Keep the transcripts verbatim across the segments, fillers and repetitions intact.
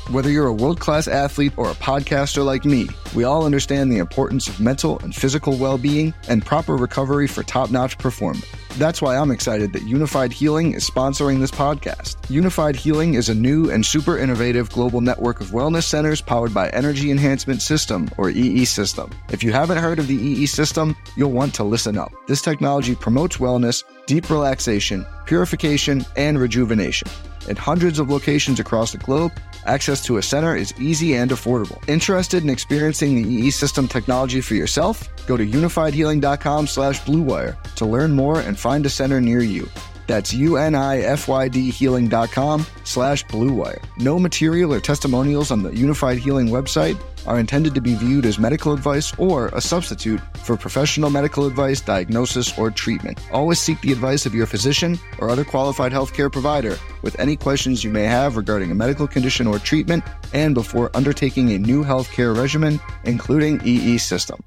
Whether you're a world-class athlete or a podcaster like me, we all understand the importance of mental and physical well-being and proper recovery for top-notch performance. That's why I'm excited that Unified Healing is sponsoring this podcast. Unified Healing is a new and super innovative global network of wellness centers powered by Energy Enhancement System, or E E System. If you haven't heard of the E E System, you'll want to listen up. This technology promotes wellness, deep relaxation, purification, and rejuvenation. In hundreds of locations across the globe, access to a center is easy and affordable. Interested in experiencing the E E System technology for yourself? Go to unifiedhealing.com slash bluewire to learn more and find a center near you. That's U-N-I-F-Y-D healing.com slash bluewire. No material or testimonials on the Unified Healing website are intended to be viewed as medical advice or a substitute for professional medical advice, diagnosis, or treatment. Always seek the advice of your physician or other qualified healthcare provider with any questions you may have regarding a medical condition or treatment and before undertaking a new healthcare regimen, including E E System.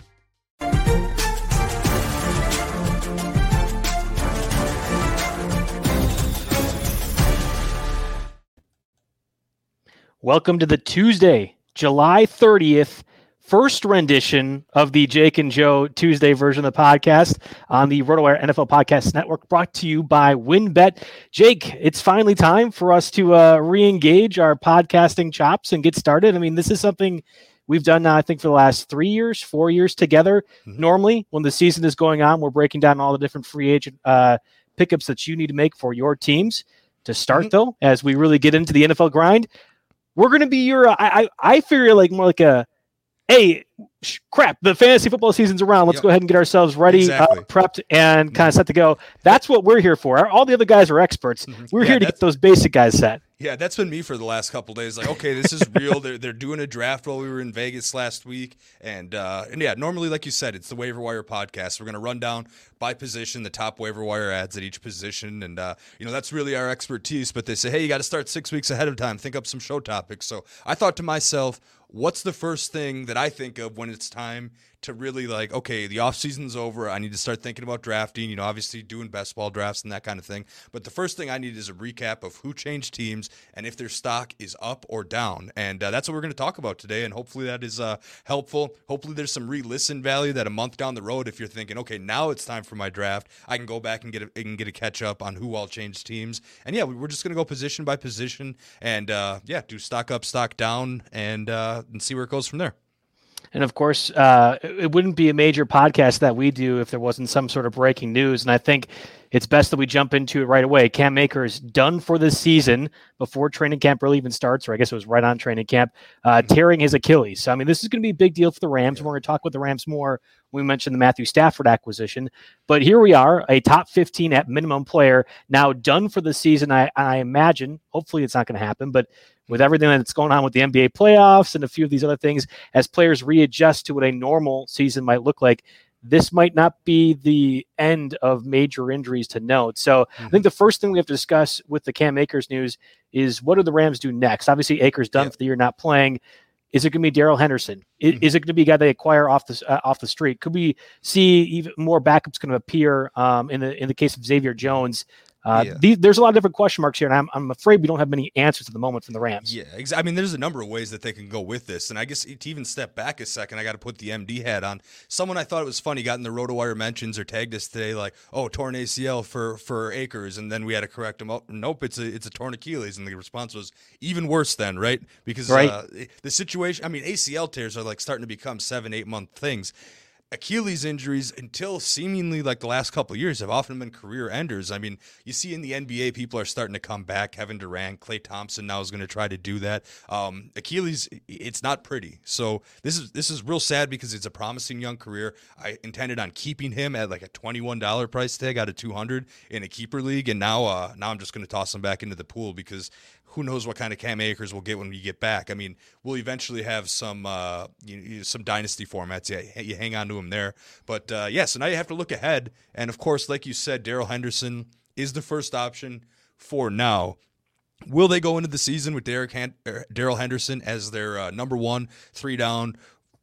Welcome to the Tuesday, July thirtieth, first rendition of the Jake and Joe Tuesday version of the podcast on the RotoWire N F L Podcast Network, brought to you by WynnBET. Jake, it's finally time for us to uh, re-engage our podcasting chops and get started. I mean, this is something we've done now, I think, for the last three years, four years together. Mm-hmm. Normally, when the season is going on, we're breaking down all the different free agent uh, pickups that you need to make for your teams. To start, mm-hmm. though, as we really get into the N F L grind, we're going to be your, uh, I, I I figure like more like a, hey, sh- crap, the fantasy football season's around. Let's yep. go ahead and get ourselves ready, exactly. uh, prepped, and kind of set to go. That's what we're here for. All the other guys are experts. Mm-hmm. We're yeah, here to get those basic guys set. Yeah, that's been me for the last couple of days. Like, okay, this is real. they're they're doing a draft while we were in Vegas last week, and uh, and yeah, normally, like you said, it's the waiver wire podcast. We're gonna run down by position the top waiver wire ads at each position, and uh, you know that's really our expertise. But they say, hey, you got to start six weeks ahead of time. Think up some show topics. So I thought to myself, what's the first thing that I think of when it's time to really like, okay, the off season's over. I need to start thinking about drafting, you know, obviously doing best ball drafts and that kind of thing. But the first thing I need is a recap of who changed teams and if their stock is up or down. And uh, that's what we're going to talk about today. And hopefully that is uh, helpful. Hopefully there's some re-listen value that a month down the road, if you're thinking, okay, now it's time for my draft, I can go back and get a, and get a catch up on who all changed teams. And yeah, we're just going to go position by position and uh, yeah, do stock up, stock down, and uh, and see where it goes from there. And of course, uh, it wouldn't be a major podcast that we do if there wasn't some sort of breaking news. And I think it's best that we jump into it right away. Cam Akers done for this season before training camp really even starts, or I guess it was right on training camp, uh, tearing his Achilles. So, I mean, this is going to be a big deal for the Rams. Yeah. We're going to talk with the Rams more when we mentioned the Matthew Stafford acquisition. But here we are, a top fifteen at minimum player, now done for the season. I, I imagine, hopefully it's not going to happen, but with everything that's going on with the N B A playoffs and a few of these other things, as players readjust to what a normal season might look like, this might not be the end of major injuries to note. So mm-hmm. I think the first thing we have to discuss with the Cam Akers news is what do the Rams do next? Obviously, Akers done yeah. for the year, not playing. Is it going to be Darrell Henderson? Is, mm-hmm. is it going to be a guy they acquire off the uh, off the street? Could we see even more backups going to appear um, in the in the case of Xavier Jones? Uh, yeah. the, there's a lot of different question marks here, and I'm I'm afraid we don't have many answers at the moment from the Rams. Yeah, ex- I mean, there's a number of ways that they can go with this, and I guess to even step back a second, I got to put the M D hat on. Someone I thought it was funny got in the RotoWire mentions or tagged us today, like, "Oh, torn A C L for for Akers," and then we had to correct him. Oh, nope, it's a it's a torn Achilles, and the response was even worse then, right? Because right. Uh, the situation, I mean, A C L tears are like starting to become seven, eight month things. Achilles injuries, until seemingly like the last couple of years, have often been career enders. I mean, you see in the N B A, people are starting to come back. Kevin Durant, Klay Thompson now is going to try to do that. Um, Achilles, it's not pretty. So this is this is real sad because it's a promising young career. I intended on keeping him at like a twenty-one dollars price tag out of two hundred in a keeper league, and now uh, now I'm just going to toss him back into the pool because who knows what kind of Cam Akers we'll get when we get back. I mean, we'll eventually have some uh, you, some dynasty formats. Yeah, you hang on to him there. But, uh, yeah, so now you have to look ahead. And, of course, like you said, Darrell Henderson is the first option for now. Will they go into the season with Derek Han- Darrell Henderson as their uh, number one, three down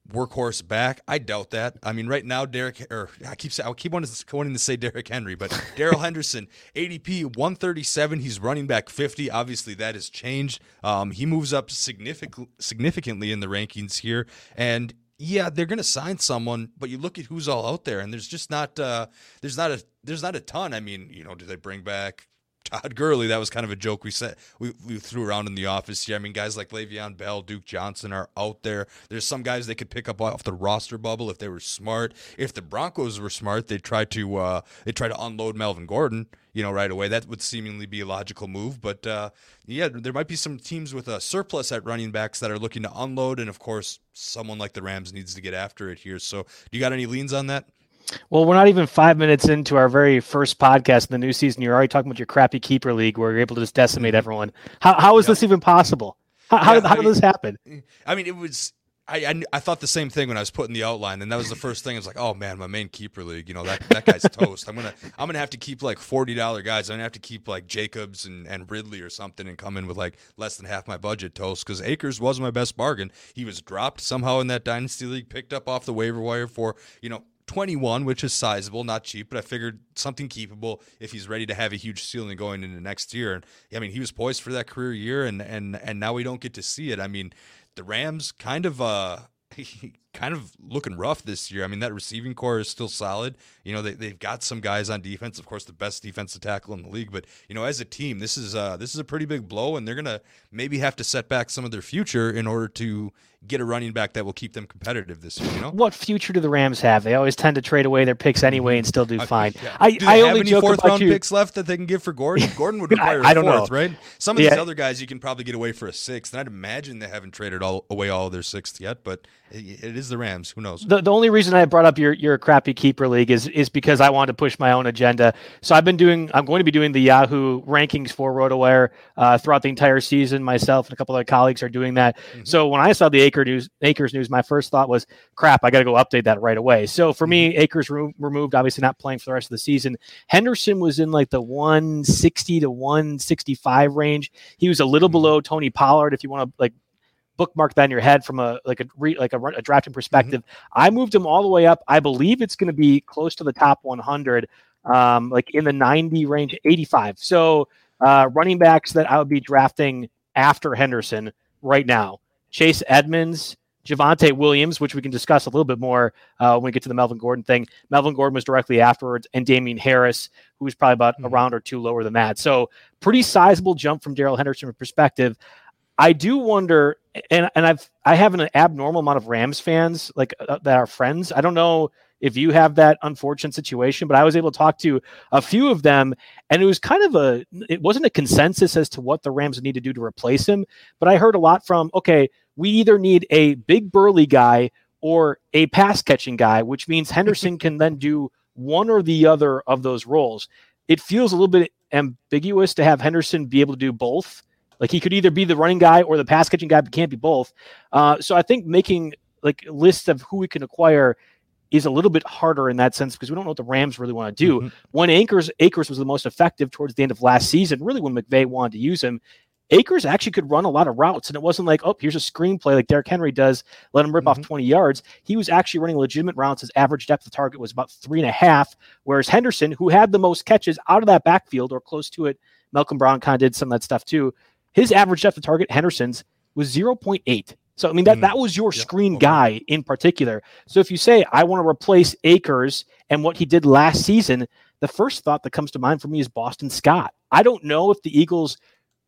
workhorse back. I doubt that. I mean, right now, Derek, or I keep I keep wanting to, wanting to say Derrick Henry, but Darrell Henderson, A D P one thirty-seven. He's running back fifty. Obviously, that has changed. Um, he moves up significant, significantly in the rankings here, and yeah, they're going to sign someone, but you look at who's all out there, and there's just not uh, there's not a there's not a ton. I mean, you know, do they bring back Todd Gurley? That was kind of a joke we said we, we threw around in the office here. I mean, guys like Le'Veon Bell, Duke Johnson are out there. There's some guys they could pick up off the roster bubble if they were smart. If the Broncos were smart, they'd try to uh, they try to unload Melvin Gordon, you know, right away. That would seemingly be a logical move. But uh, yeah, there might be some teams with a surplus at running backs that are looking to unload, and of course, someone like the Rams needs to get after it here. So, do you got any leans on that? Well, we're not even five minutes into our very first podcast in the new season. You're already talking about your crappy keeper league where you're able to just decimate everyone. How how is yep. this even possible? How, how, yeah, did, how I mean, did this happen? I mean, it was I, I I thought the same thing when I was putting the outline, and that was the first thing. I was like, oh man, my main keeper league, you know, that, that guy's toast. I'm gonna I'm gonna have to keep like forty dollar guys. I'm gonna have to keep like Jacobs and, and Ridley or something, and come in with like less than half my budget toast because Akers was my best bargain. He was dropped somehow in that dynasty league, picked up off the waiver wire for you know. twenty-one, which is sizable, not cheap, but I figured something keepable if he's ready to have a huge ceiling going into next year. And I mean, he was poised for that career year, and and and now we don't get to see it. I mean, the Rams kind of uh kind of looking rough this year. I mean, that receiving core is still solid. You know, they they've got some guys on defense, of course, the best defensive tackle in the league. But you know, as a team, this is uh this is a pretty big blow, and they're gonna maybe have to set back some of their future in order to get a running back that will keep them competitive this year. You know, what future do the Rams have? They always tend to trade away their picks anyway and still do fine. I, yeah. I, do they I have only any joke fourth about round you. picks left that they can give for Gordon? Gordon would require I, I a don't fourth, know. right? Some of yeah. these other guys you can probably get away for a sixth, and I'd imagine they haven't traded all away all of their sixth yet. But it, it is the Rams. Who knows? The, the only reason I brought up your your crappy keeper league is is because I wanted to push my own agenda. So I've been doing. I'm going to be doing the Yahoo rankings for RotoWire uh, throughout the entire season. Myself and a couple of other colleagues are doing that. Mm-hmm. So when I saw the Acre news, Akers news, my first thought was, crap, I got to go update that right away. So for me, Akers re- removed, obviously not playing for the rest of the season. Henderson was in like the one sixty to one sixty-five range. He was a little below Tony Pollard, if you want to like bookmark that in your head from a like a re, like a, a drafting perspective. Mm-hmm. I moved him all the way up. I believe it's going to be close to the top one hundred, um, like in the ninety range, eighty-five. So uh, running backs that I would be drafting after Henderson right now: Chase Edmonds, Javonte Williams, which we can discuss a little bit more uh, when we get to the Melvin Gordon thing. Melvin Gordon was directly afterwards, and Damian Harris, who was probably about mm-hmm. a round or two lower than that. So pretty sizable jump from Darrell Henderson perspective. I do wonder, and and I've I have an abnormal amount of Rams fans like uh, that are friends. I don't know if you have that unfortunate situation, but I was able to talk to a few of them, and it was kind of a it wasn't a consensus as to what the Rams need to do to replace him. But I heard a lot from, okay, we either need a big burly guy or a pass catching guy, which means Henderson can then do one or the other of those roles. It feels a little bit ambiguous to have Henderson be able to do both. Like he could either be the running guy or the pass catching guy, but can't be both. Uh, so I think making like a list of who we can acquire is a little bit harder in that sense because we don't know what the Rams really want to do. Mm-hmm. When Akers, Akers was the most effective towards the end of last season, really when McVay wanted to use him, Akers actually could run a lot of routes, and it wasn't like, oh, here's a screenplay like Derrick Henry does, let him rip mm-hmm. off twenty yards. He was actually running legitimate routes. His average depth of target was about three and a half, whereas Henderson, who had the most catches out of that backfield or close to it, Malcolm Brown kind of did some of that stuff too. His average depth of target, Henderson's, was zero point eight. So, I mean, that, mm. that was your yep. screen okay. guy in particular. So if you say, I want to replace Akers and what he did last season, the first thought that comes to mind for me is Boston Scott. I don't know if the Eagles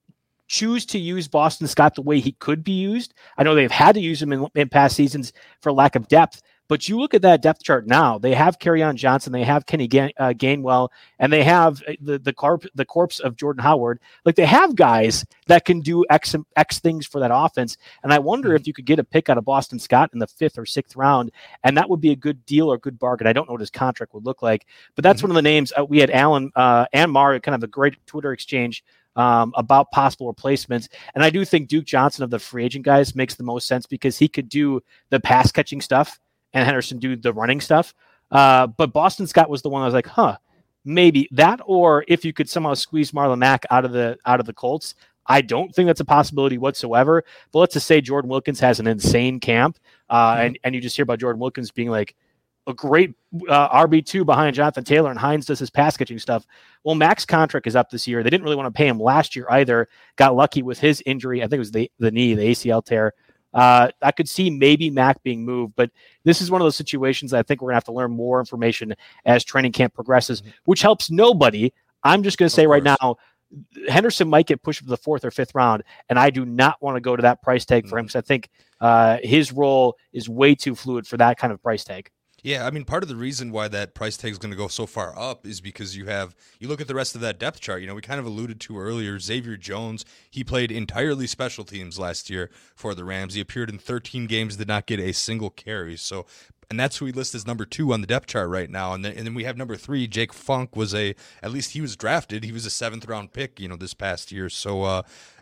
choose to use Boston Scott the way he could be used. I know they've had to use him in, in past seasons for lack of depth, but you look at that depth chart now, they have Kerryon Johnson, they have Kenny Gain, uh, Gainwell, and they have the the, corp, the corpse of Jordan Howard. Like they have guys that can do X, X things for that offense. And I wonder if you could get a pick out of Boston Scott in the fifth or sixth round, and that would be a good deal or good bargain. I don't know what his contract would look like, but that's mm-hmm. one of the names. Uh, we had Alan uh, and Mario kind of a great Twitter exchange Um, about possible replacements. And I do think Duke Johnson of the free agent guys makes the most sense because he could do the pass catching stuff and Henderson do the running stuff. Uh, but Boston Scott was the one I was like, huh, maybe that, or if you could somehow squeeze Marlon Mack out of the out of the Colts, I don't think that's a possibility whatsoever. But let's just say Jordan Wilkins has an insane camp, uh, mm-hmm. and, and you just hear about Jordan Wilkins being like a great uh, R B two behind Jonathan Taylor, and Hines does his pass catching stuff. Well, Mac's contract is up this year. They didn't really want to pay him last year either. Got lucky with his injury. I think it was the, the knee, the A C L tear. Uh, I could see maybe Mac being moved, but this is one of those situations I think we're going to have to learn more information as training camp progresses, mm-hmm. which helps nobody. I'm just going to say right now, Henderson might get pushed to the fourth or fifth round, and I do not want to go to that price tag mm-hmm. for him because I think uh, his role is way too fluid for that kind of price tag. Yeah, I mean, part of the reason why that price tag is going to go so far up is because you have, you look at the rest of that depth chart, you know, we kind of alluded to earlier, Xavier Jones, he played entirely special teams last year for the Rams. He appeared in thirteen games, did not get a single carry. So, and that's who we list as number two on the depth chart right now. And then, and then we have number three, Jake Funk was a, at least he was drafted. He was a seventh round pick, you know, this past year. So, uh,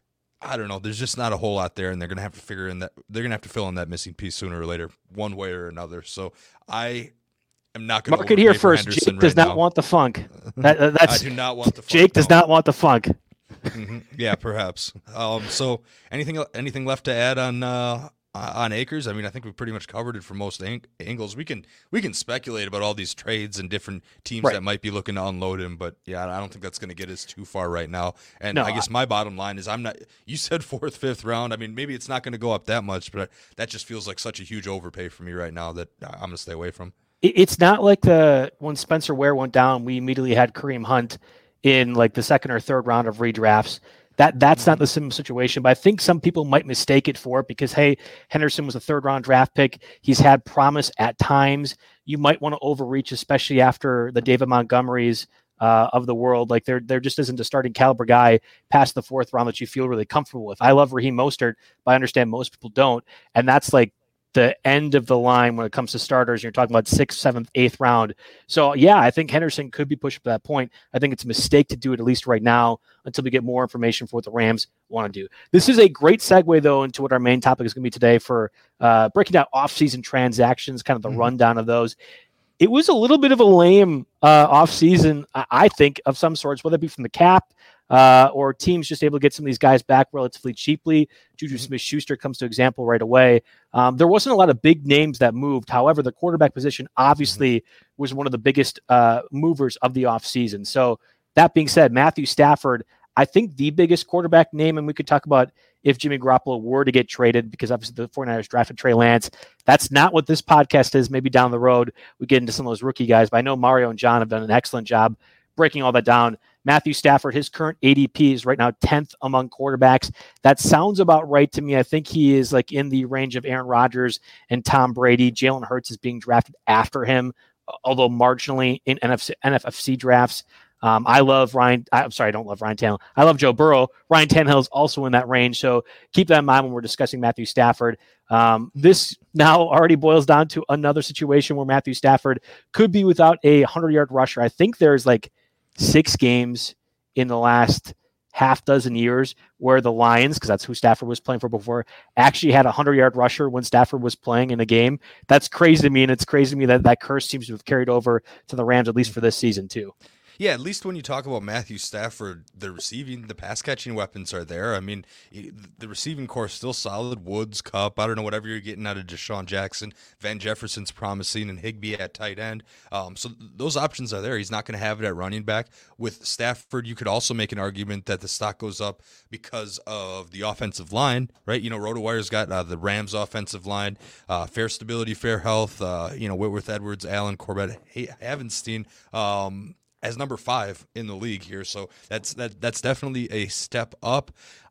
I don't know. There's just not a whole lot there, and they're going to have to figure in that they're going to have to fill in that missing piece sooner or later, one way or another. So I am not going to mark it here first. Jake does right not now. want the funk. That, uh, that's, I do not want the funk. Jake does no. not want the funk. Mm-hmm. Yeah, perhaps. Um, so anything anything left to add on uh, on Akers? I mean, I think we've pretty much covered it from most ang- angles. We can we can speculate about all these trades and different teams right. that might be looking to unload him, but yeah, I don't think that's going to get us too far right now. And no, I guess I, my bottom line is I'm not. You said fourth, fifth round. I mean, maybe it's not going to go up that much, but that just feels like such a huge overpay for me right now that I'm going to stay away from. It's not like the when Spencer Ware went down, we immediately had Kareem Hunt in like the second or third round of redrafts. That that's not the same situation, but I think some people might mistake it for it because, hey, Henderson was a third round draft pick. He's had promise at times. You might want to overreach, especially after the David Montgomerys uh, of the world. Like there, there just isn't a starting caliber guy past the fourth round that you feel really comfortable with. I love Raheem Mostert, but I understand most people don't. And that's like the end of the line when it comes to starters. You're talking about sixth, seventh, eighth round. So yeah, I think Henderson could be pushed up to that point. I think it's a mistake to do it at least right now until we get more information for what the Rams want to do. This is a great segue though into what our main topic is going to be today for uh, breaking down off-season transactions, kind of the mm-hmm. rundown of those. It was a little bit of a lame uh, off-season, I think, of some sorts, whether it be from the cap uh, or teams just able to get some of these guys back relatively cheaply. Juju Smith-Schuster comes to example right away. Um, there wasn't a lot of big names that moved. However, the quarterback position obviously was one of the biggest uh, movers of the offseason. So that being said, Matthew Stafford, I think the biggest quarterback name, and we could talk about if Jimmy Garoppolo were to get traded, because obviously the 49ers drafted Trey Lance. That's not what this podcast is. Maybe down the road we get into some of those rookie guys, but I know Mario and John have done an excellent job breaking all that down. Matthew Stafford, his current A D P is right now tenth among quarterbacks. That sounds about right to me. I think he is like in the range of Aaron Rodgers and Tom Brady. Jalen Hurts is being drafted after him, although marginally in N F F C drafts. Um, I love Ryan. I'm sorry, I don't love Ryan Tannehill. I love Joe Burrow. Ryan Tannehill is also in that range. So keep that in mind when we're discussing Matthew Stafford. Um, this now already boils down to another situation where Matthew Stafford could be without a hundred-yard rusher. I think there's like six games in the last half dozen years where the Lions, because that's who Stafford was playing for before, actually had a hundred-yard rusher when Stafford was playing in a game. That's crazy to me, and it's crazy to me that that curse seems to have carried over to the Rams, at least for this season too. Yeah, at least when you talk about Matthew Stafford, the receiving, the pass-catching weapons are there. I mean, the receiving core is still solid. Woods, Kupp, I don't know, whatever you're getting out of Deshaun Jackson. Van Jefferson's promising, and Higbee at tight end. Um, so those options are there. He's not going to have it at running back. With Stafford, you could also make an argument that the stock goes up because of the offensive line, right? You know, RotoWire's got uh, the Rams offensive line, uh, fair stability, fair health, uh, you know, Whitworth, Edwards, Allen, Corbett, Havenstein, um, as number five in the league here. So that's that that's definitely a step up.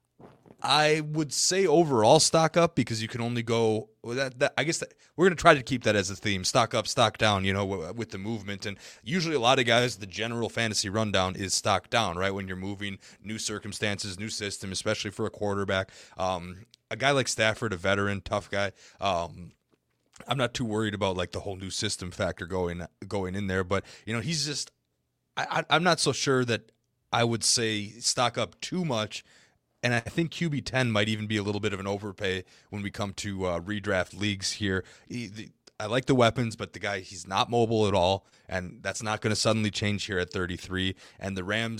I would say overall stock up because you can only go that, that I guess that, we're going to try to keep that as a theme, stock up, stock down, you know, w- with the movement. And usually a lot of guys, the general fantasy rundown is stock down, right? When you're moving, new circumstances, new system, especially for a quarterback. Um, a guy like Stafford, a veteran, tough guy. Um, I'm not too worried about like the whole new system factor going going in there, but you know, he's just I, I'm not so sure that I would say stock up too much, and I think Q B ten might even be a little bit of an overpay when we come to uh, redraft leagues here. He, the, I like the weapons, but the guy, he's not mobile at all, and that's not going to suddenly change here at thirty-three. And the Rams,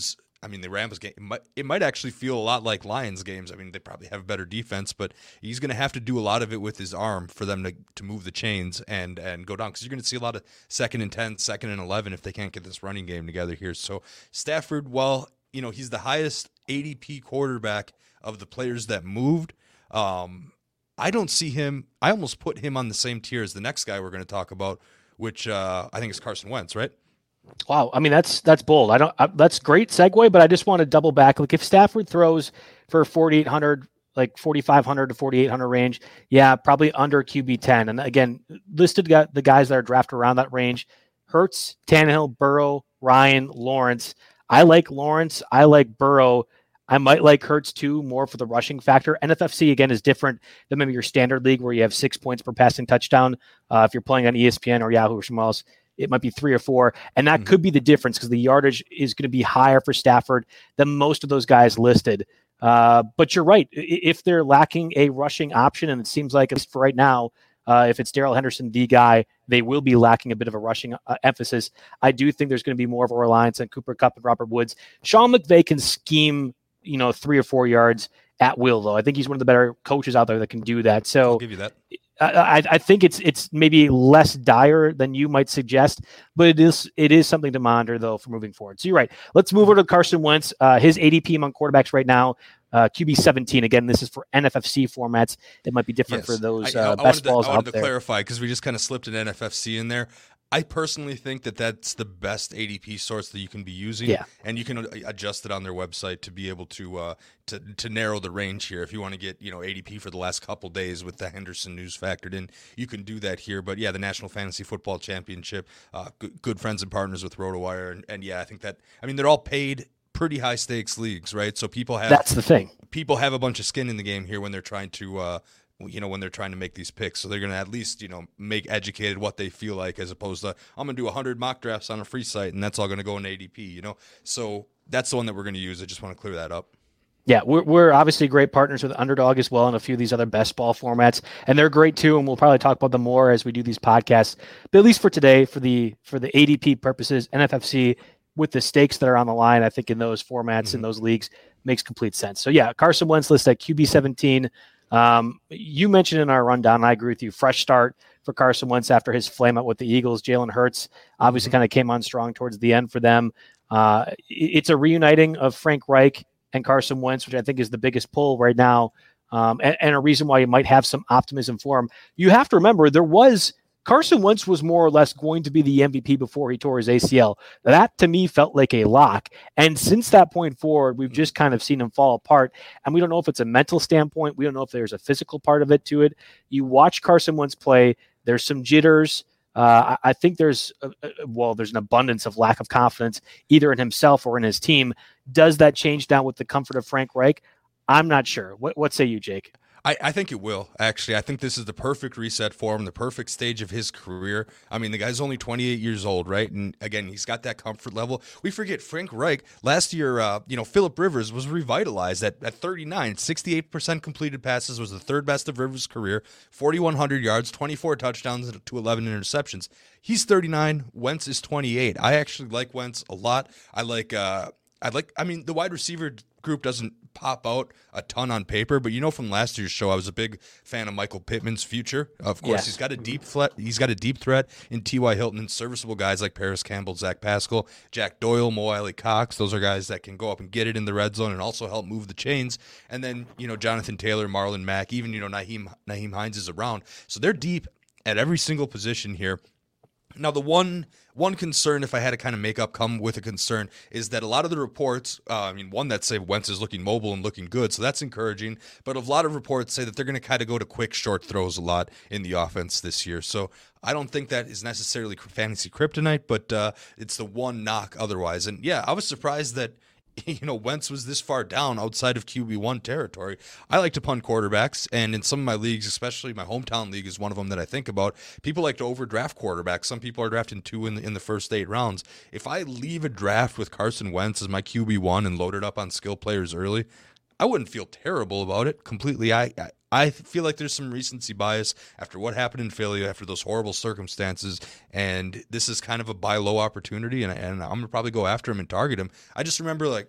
I mean, the Rams game, it might, it might actually feel a lot like Lions games. I mean, they probably have better defense, but he's going to have to do a lot of it with his arm for them to, to move the chains and, and go down, because you're going to see a lot of second and ten, second and eleven if they can't get this running game together here. So Stafford, well, you know, he's the highest A D P quarterback of the players that moved. Um, I don't see him. I almost put him on the same tier as the next guy we're going to talk about, which uh, I think is Carson Wentz, right? Wow, I mean that's that's bold. I don't. I, that's great segue, but I just want to double back. Like if Stafford throws for forty-eight hundred, like forty-five hundred to forty-eight hundred range, yeah, probably under Q B ten. And again, listed got the guys that are drafted around that range: Hurts, Tannehill, Burrow, Ryan, Lawrence. I like Lawrence. I like Burrow. I might like Hurts too, more for the rushing factor. N F F C, again, is different than maybe your standard league where you have six points per passing touchdown. Uh, if you're playing on E S P N or Yahoo or somewhere else, it might be three or four. And that mm-hmm. could be the difference because the yardage is going to be higher for Stafford than most of those guys listed. Uh, but you're right. If they're lacking a rushing option, and it seems like, at least for right now, uh, if it's Darrell Henderson, the guy, they will be lacking a bit of a rushing uh, emphasis. I do think there's going to be more of a reliance on Cooper Kupp and Robert Woods. Sean McVay can scheme, you know, three or four yards at will, though. I think he's one of the better coaches out there that can do that. So I'll give you that. I, I think it's it's maybe less dire than you might suggest, but it is it is something to monitor, though, for moving forward. So you're right. Let's move over to Carson Wentz. Uh, his A D P among quarterbacks right now, uh, Q B seventeen. Again, this is for N F F C formats. It might be different yes. for those I, uh, I, best I balls to, I out wanted there. to clarify because we just kind of slipped an N F F C in there. I personally think that that's the best A D P source that you can be using, yeah. and you can adjust it on their website to be able to uh, to to narrow the range here. If you want to get, you know, A D P for the last couple days with the Henderson news factored in, you can do that here. But yeah, the National Fantasy Football Championship, uh, good, good friends and partners with RotoWire, and, and yeah, I think that I mean they're all paid pretty high stakes leagues, right? So people have that's the thing. People have a bunch of skin in the game here when they're trying to. Uh, you know, when they're trying to make these picks. So they're going to at least, you know, make educated what they feel like, as opposed to, I'm going to do one hundred mock drafts on a free site and that's all going to go in A D P, you know? So that's the one that we're going to use. I just want to clear that up. Yeah, we're, we're obviously great partners with Underdog as well and a few of these other best ball formats. And they're great too, and we'll probably talk about them more as we do these podcasts. But at least for today, for the for the A D P purposes, N F F C, with the stakes that are on the line, I think in those formats, mm-hmm. in those leagues, makes complete sense. So yeah, Carson Wentz listed at Q B seventeen. Um, you mentioned in our rundown, and I agree with you, fresh start for Carson Wentz after his flame out with the Eagles. Jalen Hurts obviously mm-hmm. kind of came on strong towards the end for them. Uh, it's a reuniting of Frank Reich and Carson Wentz, which I think is the biggest pull right now, um, and, and a reason why you might have some optimism for him. You have to remember, there was Carson Wentz was more or less going to be the M V P before he tore his A C L. That, to me, felt like a lock. And since that point forward, we've just kind of seen him fall apart. And we don't know if it's a mental standpoint. We don't know if there's a physical part of it to it. You watch Carson Wentz play, there's some jitters. Uh, I, I think there's, a, a, well, there's an abundance of lack of confidence either in himself or in his team. Does that change now with the comfort of Frank Reich? I'm not sure. What, what say you, Jake? I, I think it will, actually. I think this is the perfect reset for him, the perfect stage of his career. I mean, the guy's only twenty-eight years old, right? And again, he's got that comfort level. We forget Frank Reich. Last year, uh, you know, Phillip Rivers was revitalized at, at thirty-nine. sixty-eight percent completed passes, was the third best of Rivers' career. forty-one hundred yards, twenty-four touchdowns to eleven interceptions. He's thirty-nine. Wentz is twenty-eight. I actually like Wentz a lot. I like, uh, I like, I mean, the wide receiver group doesn't pop out a ton on paper, but you know from last year's show, I was a big fan of Michael Pittman's future. Of course, yes. he's got a deep threat. He's got a deep threat in T Y. Hilton and serviceable guys like Paris Campbell, Zach Pascal, Jack Doyle, Mo Alley-Cox. Those are guys that can go up and get it in the red zone and also help move the chains. And then, you know, Jonathan Taylor, Marlon Mack, even, you know, Naheem, Naheem Hines is around. So they're deep at every single position here. Now, the one one concern, if I had to kind of make up come with a concern, is that a lot of the reports, uh, I mean, one that say Wentz is looking mobile and looking good, so that's encouraging, but a lot of reports say that they're going to kind of go to quick, short throws a lot in the offense this year. So I don't think that is necessarily fantasy kryptonite, but uh, it's the one knock otherwise. And yeah, I was surprised that, you know, Wentz was this far down outside of Q B one territory. I like to punt quarterbacks, and in some of my leagues, especially my hometown league is one of them that I think about, people like to overdraft quarterbacks. Some people are drafting two in the, in the first eight rounds. If I leave a draft with Carson Wentz as my Q B one and load it up on skill players early, I wouldn't feel terrible about it completely. I, I I feel like there's some recency bias after what happened in Philly, after those horrible circumstances, and this is kind of a buy low opportunity, and, and I'm going to probably go after him and target him. I just remember, like,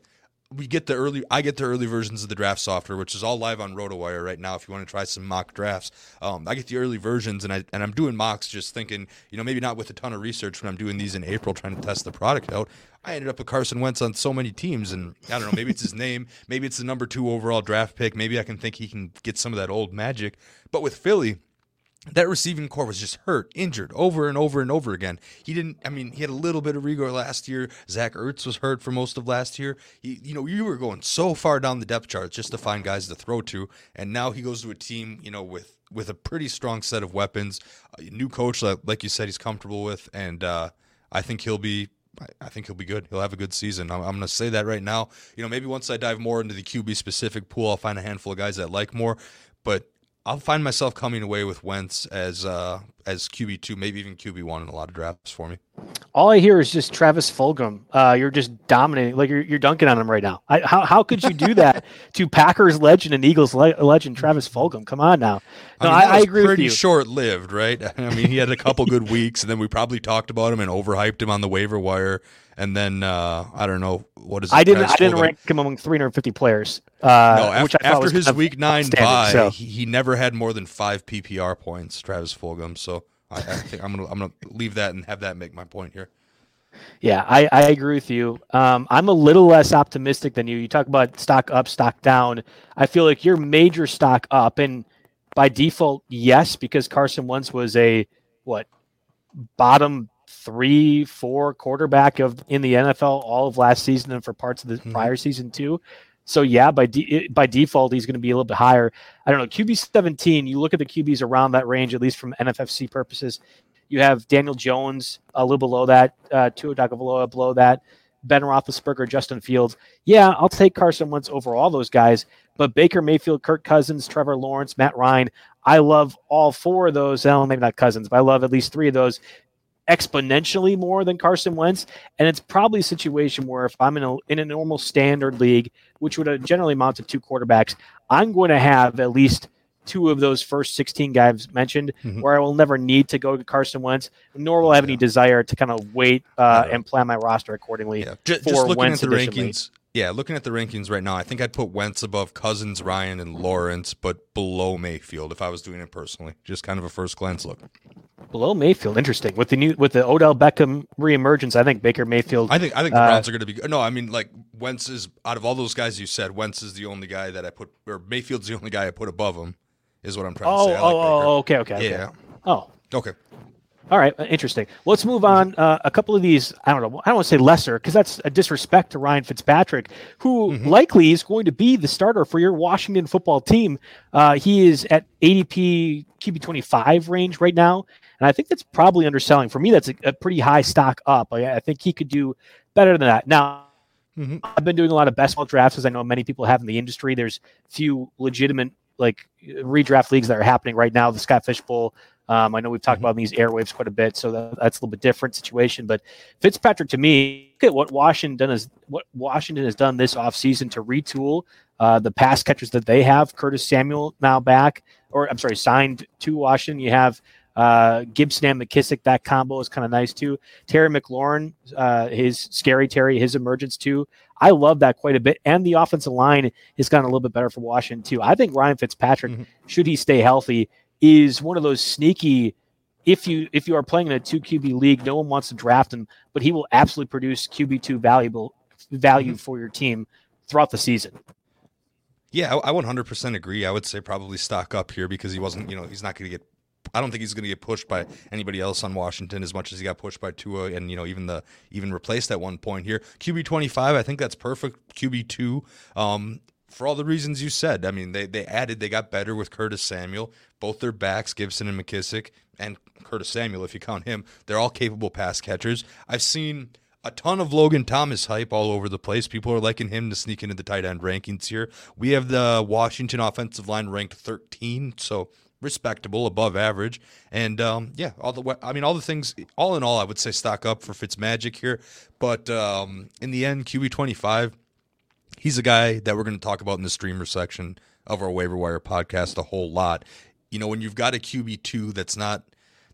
we get the early, I get the early versions of the draft software, which is all live on RotoWire right now. If you want to try some mock drafts, um, I get the early versions, and I and I'm doing mocks, just thinking, you know, maybe not with a ton of research when I'm doing these in April, trying to test the product out. I ended up with Carson Wentz on so many teams, and I don't know, maybe it's his name, maybe it's the number two overall draft pick, maybe I can think he can get some of that old magic. But with Philly, that receiving core was just hurt, injured over and over and over again. He didn't, I mean, he had a little bit of rigor last year. Zach Ertz was hurt for most of last year. He, you know, you were going so far down the depth chart just to find guys to throw to. And now he goes to a team, you know, with, with a pretty strong set of weapons, a new coach, like, like you said, he's comfortable with. And uh, I think he'll be, I think he'll be good. He'll have a good season. I'm, I'm going to say that right now. You know, maybe once I dive more into the Q B specific pool, I'll find a handful of guys that like more, but I'll find myself coming away with Wentz as uh, as Q B two, maybe even Q B one in a lot of drafts for me. All I hear is just Travis Fulgham. Uh, you're just dominating, like you're you're dunking on him right now. I, how how could you do that to Packers legend and Eagles le- legend Travis Fulgham? Come on now. No, I, mean, I, I agree with you. Pretty short lived, right? I mean, he had a couple good weeks, and then we probably talked about him and overhyped him on the waiver wire. And then uh, I don't know what is. It, I didn't. Travis I didn't Fulgham. rank him among three hundred fifty players. Uh, no, after, which I after was his kind of week nine bye, so. he, he never had more than five P P R points. Travis Fulgham. So I, I think I'm gonna I'm gonna leave that and have that make my point here. Yeah, I, I agree with you. Um, I'm a little less optimistic than you. You talk about stock up, stock down. I feel like your major stock up, and by default, yes, because Carson Wentz was a what bottom three, four quarterback of in the N F L all of last season and for parts of the mm-hmm. prior season too. So yeah, by de- by default, he's going to be a little bit higher. I don't know. Q B seventeen. You look at the Q Bs around that range, at least from N F F C purposes. You have Daniel Jones a little below that, uh, Tua Tagovailoa below that, Ben Roethlisberger, Justin Fields. Yeah, I'll take Carson Wentz over all those guys, but Baker Mayfield, Kirk Cousins, Trevor Lawrence, Matt Ryan, I love all four of those. Well, maybe not Cousins, but I love at least three of those exponentially more than Carson Wentz. And it's probably a situation where if I'm in a, in a normal standard league, which would generally amount to two quarterbacks, I'm going to have at least two of those first sixteen guys mentioned, mm-hmm. where I will never need to go to Carson Wentz, nor will I have yeah. any desire to kind of wait uh, yeah. and plan my roster accordingly. Yeah. Just, for just looking Wentz at the rankings, yeah, looking at the rankings right now, I think I'd put Wentz above Cousins, Ryan, and Lawrence, but below Mayfield if I was doing it personally. Just kind of a first glance look. Below Mayfield, interesting. With the new with the Odell Beckham reemergence, I think Baker Mayfield. I think I think the Browns uh, are going to be. No, I mean like Wentz is out of all those guys you said, Wentz is the only guy that I put, or Mayfield's the only guy I put above him. Is what I'm trying oh, to say. I oh, like oh, okay, okay, yeah. Okay. Oh, okay. All right, interesting. Let's move on. Uh, a couple of these, I don't know, I don't want to say lesser because that's a disrespect to Ryan Fitzpatrick, who mm-hmm. likely is going to be the starter for your Washington football team. Uh, he is at A D P Q B twenty-five range right now, and I think that's probably underselling. For me, that's a, a pretty high stock up. I, I think he could do better than that. Now, mm-hmm. I've been doing a lot of best ball drafts, as I know many people have in the industry. There's few legitimate like redraft leagues that are happening right now. The Scott Fish Bowl. Um, I know we've talked mm-hmm. about these airwaves quite a bit, so that, that's a little bit different situation. But Fitzpatrick, to me, look at what Washington has what Washington has done this offseason to retool uh, the pass catchers that they have. Curtis Samuel now back, or I'm sorry, signed to Washington. You have uh, Gibson and McKissick. That combo is kind of nice too. Terry McLaurin, uh, his scary Terry, his emergence too. I love that quite a bit. And the offensive line has gotten a little bit better for Washington too. I think Ryan Fitzpatrick, mm-hmm. should he stay healthy, is one of those sneaky, if you if you are playing in a two Q B league, no one wants to draft him, but he will absolutely produce Q B two valuable value mm-hmm. for your team throughout the season. Yeah, I one hundred percent agree. I would say probably stock up here because he wasn't, you know, he's not going to get, I don't think he's going to get pushed by anybody else on Washington as much as he got pushed by Tua and, you know, even the even replaced at one point here. Q B twenty-five, I think that's perfect. Q B two, um, for all the reasons you said. I mean, they they added, they got better with Curtis Samuel. Both their backs, Gibson and McKissick, and Curtis Samuel, if you count him, they're all capable pass catchers. I've seen a ton of Logan Thomas hype all over the place. People are liking him to sneak into the tight end rankings here. We have the Washington offensive line ranked thirteen, so respectable, above average. And um, yeah, all the I mean, all the things, all in all, I would say stock up for Fitzmagic here. But um, in the end, Q B twenty-five, he's a guy that we're going to talk about in the streamer section of our Waiver Wire podcast a whole lot. You know, when you've got a Q B two that's not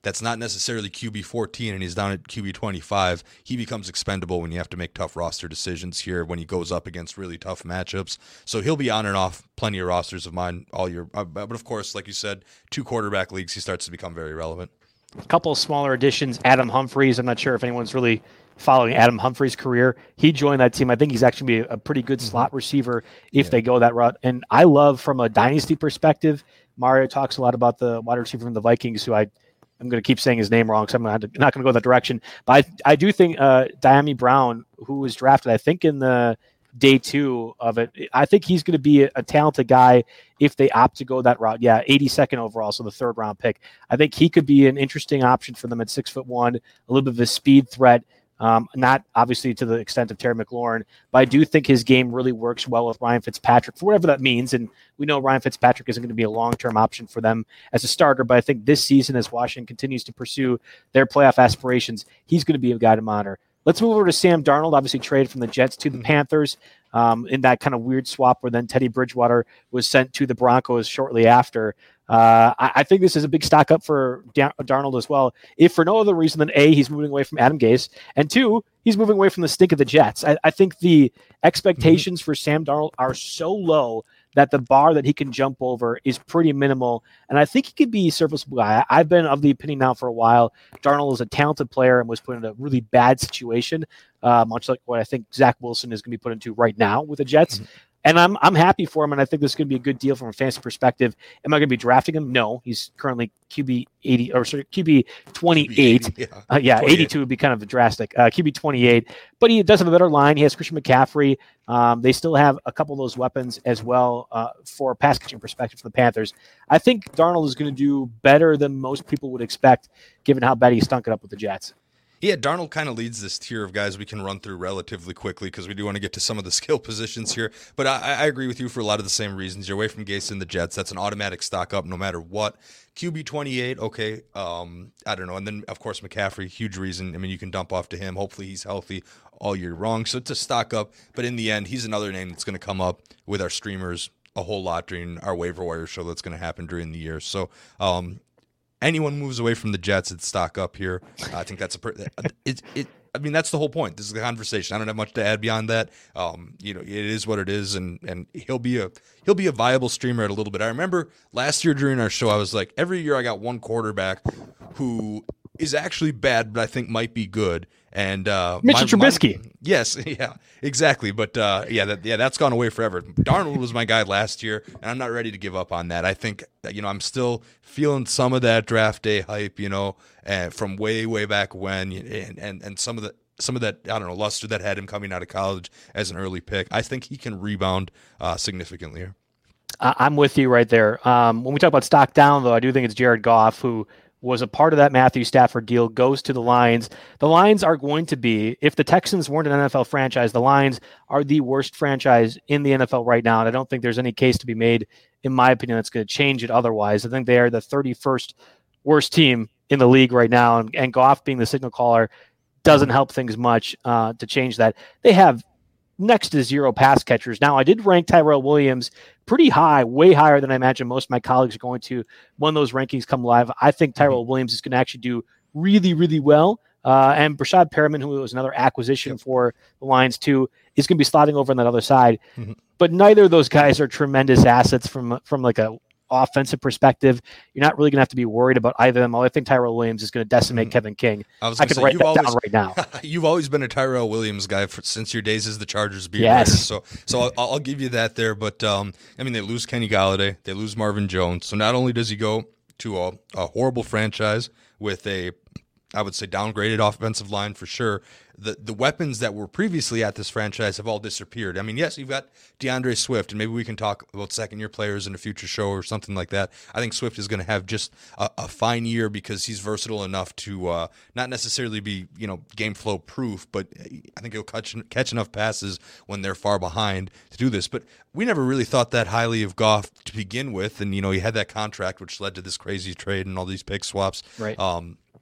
that's not necessarily Q B fourteen and he's down at Q B twenty-five, he becomes expendable when you have to make tough roster decisions here when he goes up against really tough matchups. So he'll be on and off plenty of rosters of mine all year. But of course, like you said, two quarterback leagues, he starts to become very relevant. A couple of smaller additions. Adam Humphries. I'm not sure if anyone's really following Adam Humphries' career. He joined that team. I think he's actually be a pretty good slot receiver if yeah. they go that route. And I love, from a dynasty perspective, Mario talks a lot about the wide receiver from the Vikings, who I, I'm going to keep saying his name wrong, so I'm not going to go that direction. But I, I do think uh, Dyami Brown, who was drafted, I think, in the day two of it, I think he's going to be a, a talented guy if they opt to go that route. Yeah, eighty-second overall, so the third round pick. I think he could be an interesting option for them at six foot one, a little bit of a speed threat. Um, not obviously to the extent of Terry McLaurin, but I do think his game really works well with Ryan Fitzpatrick, for whatever that means. And we know Ryan Fitzpatrick isn't going to be a long-term option for them as a starter, but I think this season, as Washington continues to pursue their playoff aspirations, he's going to be a guy to monitor. Let's move over to Sam Darnold, obviously traded from the Jets to the Panthers um, in that kind of weird swap where then Teddy Bridgewater was sent to the Broncos shortly after. Uh, I, I think this is a big stock up for da- Darnold as well, if for no other reason than A, he's moving away from Adam Gase, and two, he's moving away from the stink of the Jets. I, I think the expectations mm-hmm. for Sam Darnold are so low that the bar that he can jump over is pretty minimal, and I think he could be a serviceable guy. I've been of the opinion now for a while, Darnold is a talented player and was put in a really bad situation, uh, much like what I think Zach Wilson is going to be put into right now with the Jets. Mm-hmm. And I'm I'm happy for him, and I think this is going to be a good deal from a fantasy perspective. Am I going to be drafting him? No, he's currently Q B eighty or sorry Q B twenty-eight. Q B eighty, yeah, uh, yeah eighty-two would be kind of drastic. Uh, Q B twenty-eight, but he does have a better line. He has Christian McCaffrey. Um, they still have a couple of those weapons as well uh, for a pass catching perspective for the Panthers. I think Darnold is going to do better than most people would expect, given how bad he stunk it up with the Jets. Yeah, Darnold kind of leads this tier of guys we can run through relatively quickly because we do want to get to some of the skill positions here. But I, I agree with you for a lot of the same reasons. You're away from Gase and the Jets. That's an automatic stock up no matter what. Q B twenty-eight, okay, um, I don't know. And then, of course, McCaffrey, huge reason. I mean, you can dump off to him. Hopefully he's healthy all year long. So it's a stock up. But in the end, he's another name that's going to come up with our streamers a whole lot during our waiver wire show that's going to happen during the year. So, um anyone moves away from the Jets, it's stock up here. I think that's a per- it, it. I mean, that's the whole point. This is the conversation. I don't have much to add beyond that. Um, you know, it is what it is, and and he'll be a he'll be a viable streamer at a little bit. I remember last year during our show, I was like, every year I got one quarterback who is actually bad, but I think might be good. And uh, Mitchell my, Trubisky. My, yes, yeah, exactly. But uh, yeah, that, yeah, that's gone away forever. Darnold was my guy last year, and I'm not ready to give up on that. I think you know I'm still feeling some of that draft day hype, you know, uh, from way way back when, and and and some of the some of that I don't know luster that had him coming out of college as an early pick. I think he can rebound uh, significantly here. I'm with you right there. Um, when we talk about stock down, though, I do think it's Jared Goff who was a part of that Matthew Stafford deal, goes to the Lions. The Lions are going to be, if the Texans weren't an N F L franchise, the Lions are the worst franchise in the N F L right now, and I don't think there's any case to be made, in my opinion, that's going to change it otherwise. I think they are the thirty-first worst team in the league right now, and, and Goff being the signal caller doesn't help things much uh, to change that. They have next to zero pass catchers. Now, I did rank Tyrell Williams pretty high, way higher than I imagine most of my colleagues are going to when those rankings come live. I think Tyrell mm-hmm. Williams is going to actually do really, really well. Uh, and Brashad Perriman, who was another acquisition yep. for the Lions too, is going to be slotting over on that other side. Mm-hmm. But neither of those guys are tremendous assets from from like a offensive perspective. You're not really going to have to be worried about either of them. I think Tyrell Williams is going to decimate mm-hmm. Kevin King. I, was I can say, write that always, down right now. You've always been a Tyrell Williams guy for, since your days as the Chargers beat yes. writer. So, so I'll, I'll give you that there. But um, I mean, they lose Kenny Galladay, they lose Marvin Jones. So not only does he go to a, a horrible franchise with a, I would say, downgraded offensive line for sure. The the weapons that were previously at this franchise have all disappeared. I mean, yes, you've got DeAndre Swift, and maybe we can talk about second-year players in a future show or something like that. I think Swift is going to have just a, a fine year because he's versatile enough to uh, not necessarily be, you know, game flow proof, but I think he'll catch, catch enough passes when they're far behind to do this. But we never really thought that highly of Goff to begin with, and, you know, he had that contract, which led to this crazy trade and all these pick swaps. Right. Um,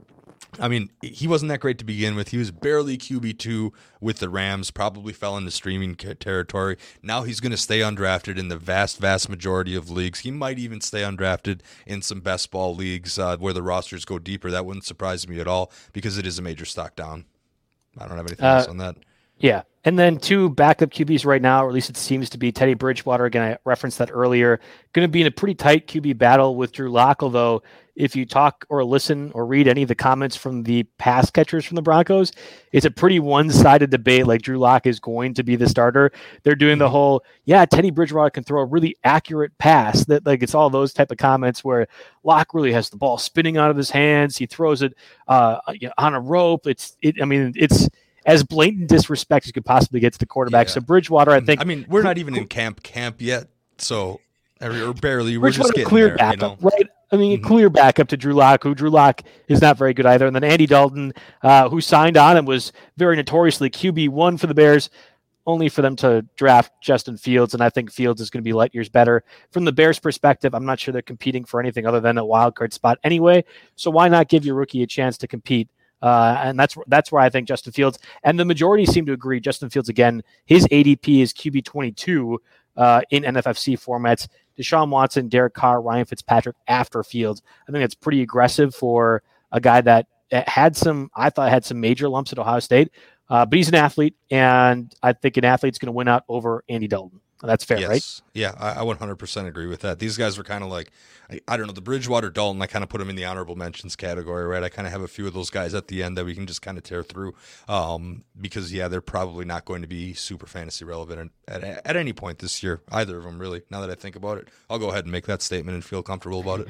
I mean, he wasn't that great to begin with. He was barely Q B two with the Rams, probably fell into streaming territory. Now he's going to stay undrafted in the vast, vast majority of leagues. He might even stay undrafted in some best ball leagues uh, where the rosters go deeper. That wouldn't surprise me at all because it is a major stock down. I don't have anything uh, else on that. Yeah. And then two backup Q Bs right now, or at least it seems to be Teddy Bridgewater. Again, I referenced that earlier. Going to be in a pretty tight Q B battle with Drew Lock, although if you talk or listen or read any of the comments from the pass catchers from the Broncos, it's a pretty one-sided debate. Like Drew Lock is going to be the starter. They're doing the whole, yeah, Teddy Bridgewater can throw a really accurate pass. That like it's all those type of comments where Lock really has the ball spinning out of his hands. He throws it uh, on a rope. It's, it, I mean, it's as blatant disrespect as you could possibly get to the quarterback. Yeah. So Bridgewater, I think. I mean, we're not even in camp camp yet, so or barely. We're just getting clear there, backup, you know? right? I mean, Mm-hmm. clear backup to Drew Lock, who Drew Lock is not very good either. And then Andy Dalton, uh, who signed on and was very notoriously Q B one for the Bears, only for them to draft Justin Fields. And I think Fields is going to be light years better. From the Bears' perspective, I'm not sure they're competing for anything other than a wild card spot anyway. So why not give your rookie a chance to compete? Uh, and that's that's where I think Justin Fields, and the majority seem to agree, Justin Fields, again, his A D P is Q B twenty-two uh, in N F F C formats. Deshaun Watson, Derek Carr, Ryan Fitzpatrick after Fields. I think that's pretty aggressive for a guy that had some, I thought had some major lumps at Ohio State, uh, but he's an athlete, and I think an athlete's going to win out over Andy Dalton. That's fair, yes. right? Yeah, I, I one hundred percent agree with that. These guys were kind of like, I, I don't know, the Bridgewater Dalton, I kind of put them in the honorable mentions category, right? I kind of have a few of those guys at the end that we can just kind of tear through um, because, yeah, they're probably not going to be super fantasy relevant at, at, at any point this year, either of them, really. Now that I think about it, I'll go ahead and make that statement and feel comfortable about it.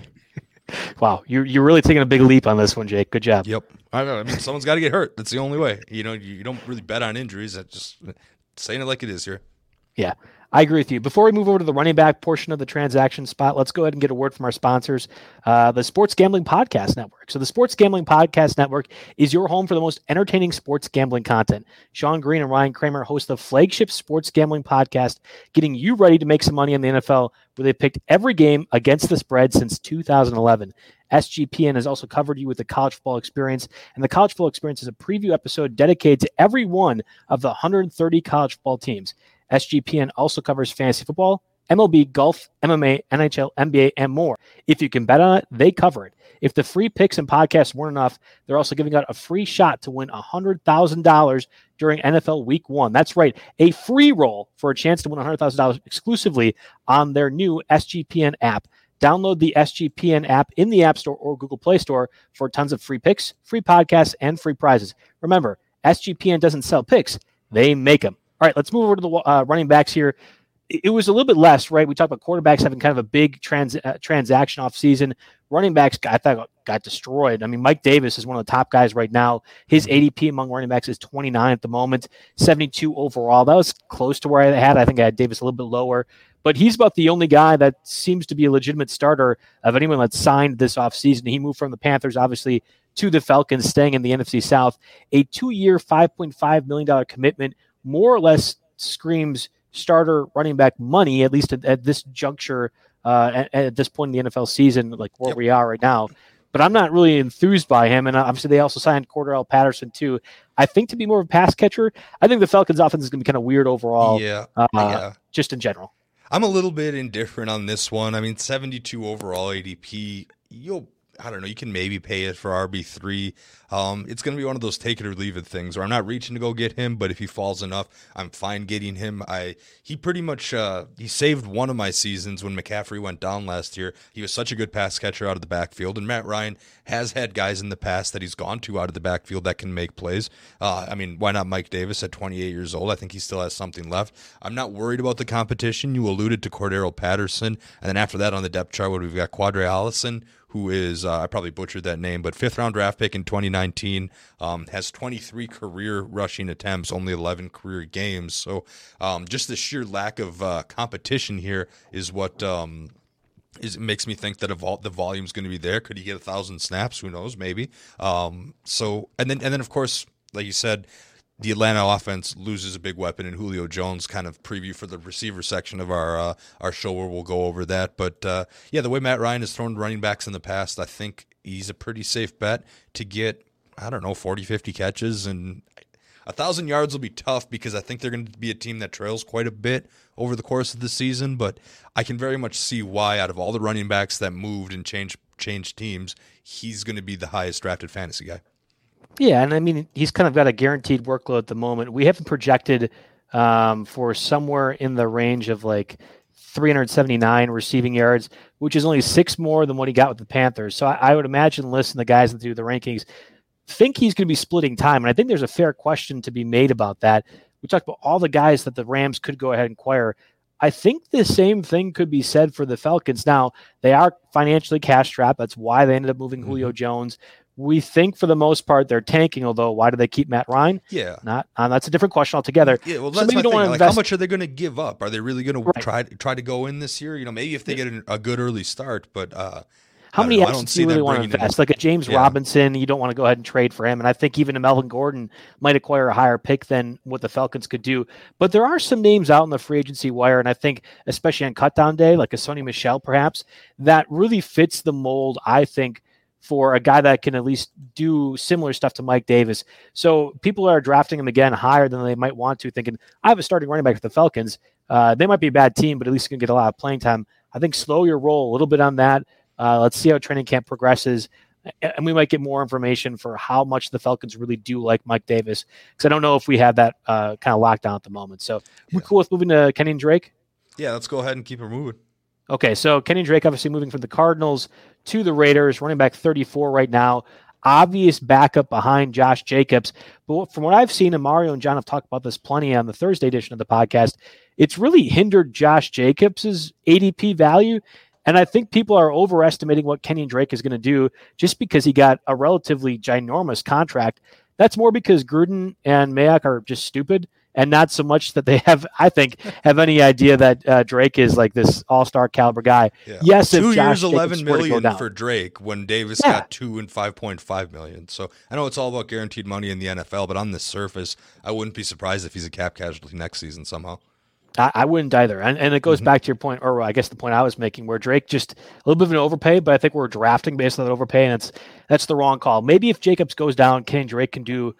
Wow, you're, you're really taking a big leap on this one, Jake. Good job. Yep. I, I mean, someone's got to get hurt. That's the only way. You know, you, you don't really bet on injuries. That's just saying it like it is here. Yeah, I agree with you. Before we move over to the running back portion of the transaction spot, let's go ahead and get a word from our sponsors, uh, the Sports Gambling Podcast Network. So the Sports Gambling Podcast Network is your home for the most entertaining sports gambling content. Sean Green and Ryan Kramer host the flagship sports gambling podcast, getting you ready to make some money in the N F L, where they picked every game against the spread since two thousand eleven. S G P N has also covered you with the College Football Experience, and the College Football Experience is a preview episode dedicated to every one of the one hundred thirty college football teams. S G P N also covers fantasy football, M L B, golf, M M A, N H L, N B A, and more. If you can bet on it, they cover it. If the free picks and podcasts weren't enough, they're also giving out a free shot to win one hundred thousand dollars during N F L Week one. That's right, a free roll for a chance to win one hundred thousand dollars exclusively on their new S G P N app. Download the S G P N app in the App Store or Google Play Store for tons of free picks, free podcasts, and free prizes. Remember, S G P N doesn't sell picks, they make them. All right, let's move over to the uh, running backs here. It, it was a little bit less, right? We talked about quarterbacks having kind of a big trans, uh, transaction off season. Running backs, I thought, got, got destroyed. I mean, Mike Davis is one of the top guys right now. His A D P among running backs is twenty-nine at the moment, seventy-two overall. That was close to where I had. I think I had Davis a little bit lower. But he's about the only guy that seems to be a legitimate starter of anyone that's signed this offseason. He moved from the Panthers, obviously, to the Falcons, staying in the N F C South. A two-year, five point five million dollars commitment more or less screams starter running back money, at least at, at this juncture, uh, at, at this point in the N F L season, like where Yep. we are right now. But I'm not really enthused by him. And obviously they also signed Cordarrelle Patterson too. I think to be more of a pass catcher. I think the Falcons offense is going to be kind of weird overall, Yeah. uh, yeah. just in general. I'm a little bit indifferent on this one. I mean, seventy-two overall A D P, you'll, I don't know, you can maybe pay it for R B three. Um, it's going to be one of those take it or leave it things where I'm not reaching to go get him, but if he falls enough, I'm fine getting him. I He pretty much, uh, he saved one of my seasons when McCaffrey went down last year. He was such a good pass catcher out of the backfield, and Matt Ryan has had guys in the past that he's gone to out of the backfield that can make plays. Uh, I mean, why not Mike Davis at twenty-eight years old? I think he still has something left. I'm not worried about the competition. You alluded to Cordarrelle Patterson, and then after that on the depth chart, what we've got Quadre Allison, who is, uh, I probably butchered that name, but fifth round draft pick in twenty nineteen, um, has twenty-three career rushing attempts, only eleven career games. So um, just the sheer lack of uh, competition here is what um, is makes me think that vol- the volume is going to be there. Could he get a thousand snaps? Who knows? Maybe. Um, so and then and then of course, like you said, the Atlanta offense loses a big weapon in Julio Jones. Kind of preview for the receiver section of our uh, our show where we'll go over that. But uh, yeah, the way Matt Ryan has thrown running backs in the past, I think he's a pretty safe bet to get. I don't know, forty, fifty catches, and a thousand yards will be tough because I think they're going to be a team that trails quite a bit over the course of the season. But I can very much see why, out of all the running backs that moved and changed changed teams, he's going to be the highest drafted fantasy guy. Yeah, and I mean, he's kind of got a guaranteed workload at the moment. We have him projected um, for somewhere in the range of like three hundred seventy-nine receiving yards, which is only six more than what he got with the Panthers. So I, I would imagine, listen, the guys that do the rankings think he's going to be splitting time. And I think there's a fair question to be made about that. We talked about all the guys that the Rams could go ahead and acquire. I think the same thing could be said for the Falcons. Now, they are financially cash strapped. That's why they ended up moving mm-hmm. Julio Jones. We think for the most part they're tanking, although why do they keep Matt Ryan? Yeah. Not um, that's a different question altogether. Yeah, well, that's so maybe my don't thing. Like, invest... how much are they going to give up? Are they really going right. to try try to go in this year? You know, maybe if they get a good early start, but uh how many assets do you really want to invest? In. Like a James yeah. Robinson, you don't want to go ahead and trade for him. And I think even a Melvin Gordon might acquire a higher pick than what the Falcons could do. But there are some names out in the free agency wire, and I think especially on cutdown day, like a Sony Michel perhaps, that really fits the mold, I think, for a guy that can at least do similar stuff to Mike Davis. So people are drafting him again higher than they might want to, thinking, I have a starting running back for the Falcons. Uh, they might be a bad team, but at least you can get a lot of playing time. I think slow your roll a little bit on that. Uh, let's see how training camp progresses, and we might get more information for how much the Falcons really do like Mike Davis, because I don't know if we have that uh, kind of locked down at the moment. So yeah. We're cool with moving to Kenyon Drake? Yeah, let's go ahead and keep her moving. Okay, so Kenyon Drake obviously moving from the Cardinals to the Raiders, running back thirty-four right now. Obvious backup behind Josh Jacobs. But from what I've seen, and Mario and John have talked about this plenty on the Thursday edition of the podcast, it's really hindered Josh Jacobs' A D P value. And I think people are overestimating what Kenyon Drake is going to do just because he got a relatively ginormous contract. That's more because Gruden and Mayock are just stupid, and not so much that they have, I think, have any idea that uh, Drake is like this all-star caliber guy. Yeah. Yes, two if years, Josh eleven million down. for Drake when Davis yeah. got two and five point five million. So I know it's all about guaranteed money in the N F L, but on the surface, I wouldn't be surprised if he's a cap casualty next season somehow. I, I wouldn't either. And, and it goes mm-hmm. back to your point, or I guess the point I was making, where Drake just a little bit of an overpay, but I think we're drafting based on that overpay, and it's that's the wrong call. Maybe if Jacobs goes down, Kenyon Drake can do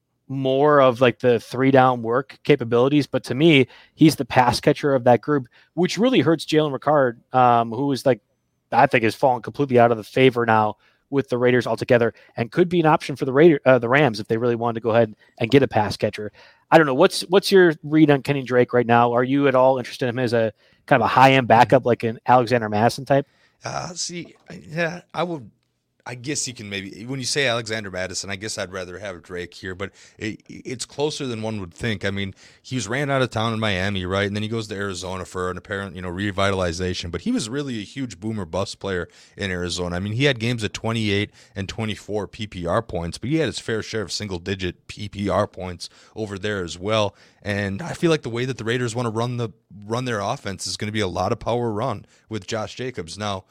more of like the three down work capabilities. But to me, he's the pass catcher of that group, which really hurts Jalen Ricard, um, who is like, I think has fallen completely out of the favor now with the Raiders altogether, and could be an option for the Raider, uh, the Rams if they really wanted to go ahead and get a pass catcher. I don't know. What's what's your read on Kenyon Drake right now? Are you at all interested in him as a kind of a high end backup, like an Alexander Madison type? Uh, see, yeah, I would. I guess you can maybe, when you say Alexander Madison, I guess I'd rather have Drake here, but it, it's closer than one would think. I mean, he was ran out of town in Miami, right? And then he goes to Arizona for an apparent, you know, revitalization, but he was really a huge boomer bust player in Arizona. I mean, he had games at twenty-eight and twenty-four P P R points, but he had his fair share of single digit P P R points over there as well. And I feel like the way that the Raiders want to run the, run their offense is going to be a lot of power run with Josh Jacobs. Now,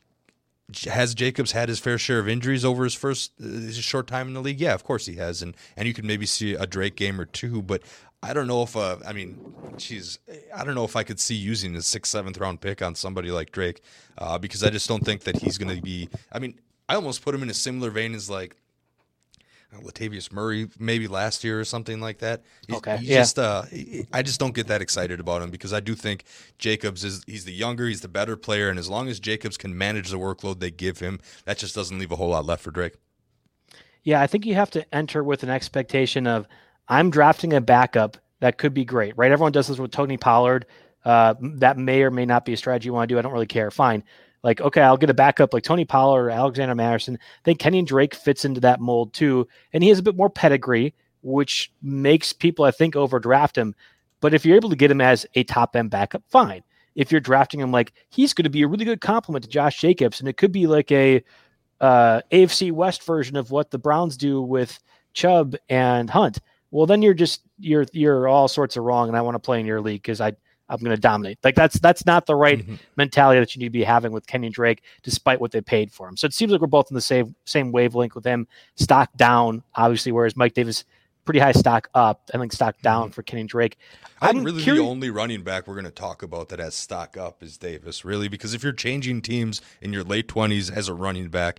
has Jacobs had his fair share of injuries over his first uh, his short time in the league? Yeah, of course he has, and and you can maybe see a Drake game or two, but I don't know if uh, I mean, she's I don't know if I could see using a sixth, seventh round pick on somebody like Drake, uh, because I just don't think that he's going to be. I mean, I almost put him in a similar vein as like Latavius Murray maybe last year or something like that. He's, okay. He's yeah. just, uh, I just don't get that excited about him because I do think Jacobs is he's the younger, he's the better player, and as long as Jacobs can manage the workload they give him, that just doesn't leave a whole lot left for Drake. Yeah, I think you have to enter with an expectation of I'm drafting a backup that could be great, right? Everyone does this with Tony Pollard. Uh, that may or may not be a strategy you want to do. I don't really care. Fine. Like, okay, I'll get a backup like Tony Pollard or Alexander Madison. I think Kenyon Drake fits into that mold too. And he has a bit more pedigree, which makes people, I think, overdraft him. But if you're able to get him as a top end backup, fine. If you're drafting him like he's going to be a really good complement to Josh Jacobs, and it could be like a uh, A F C West version of what the Browns do with Chubb and Hunt, well, then you're just, you're, you're all sorts of wrong. And I want to play in your league because I, I'm going to dominate. Like that's that's not the right mm-hmm. mentality that you need to be having with Kenyon Drake, despite what they paid for him. So it seems like we're both in the same same wavelength with him. Stock down, obviously, whereas Mike Davis pretty high stock up. I think stock down mm-hmm. for Kenyon Drake. I'm, I'm really curious. The only running back we're going to talk about that has stock up is Davis, really, because if you're changing teams in your late twenties as a running back,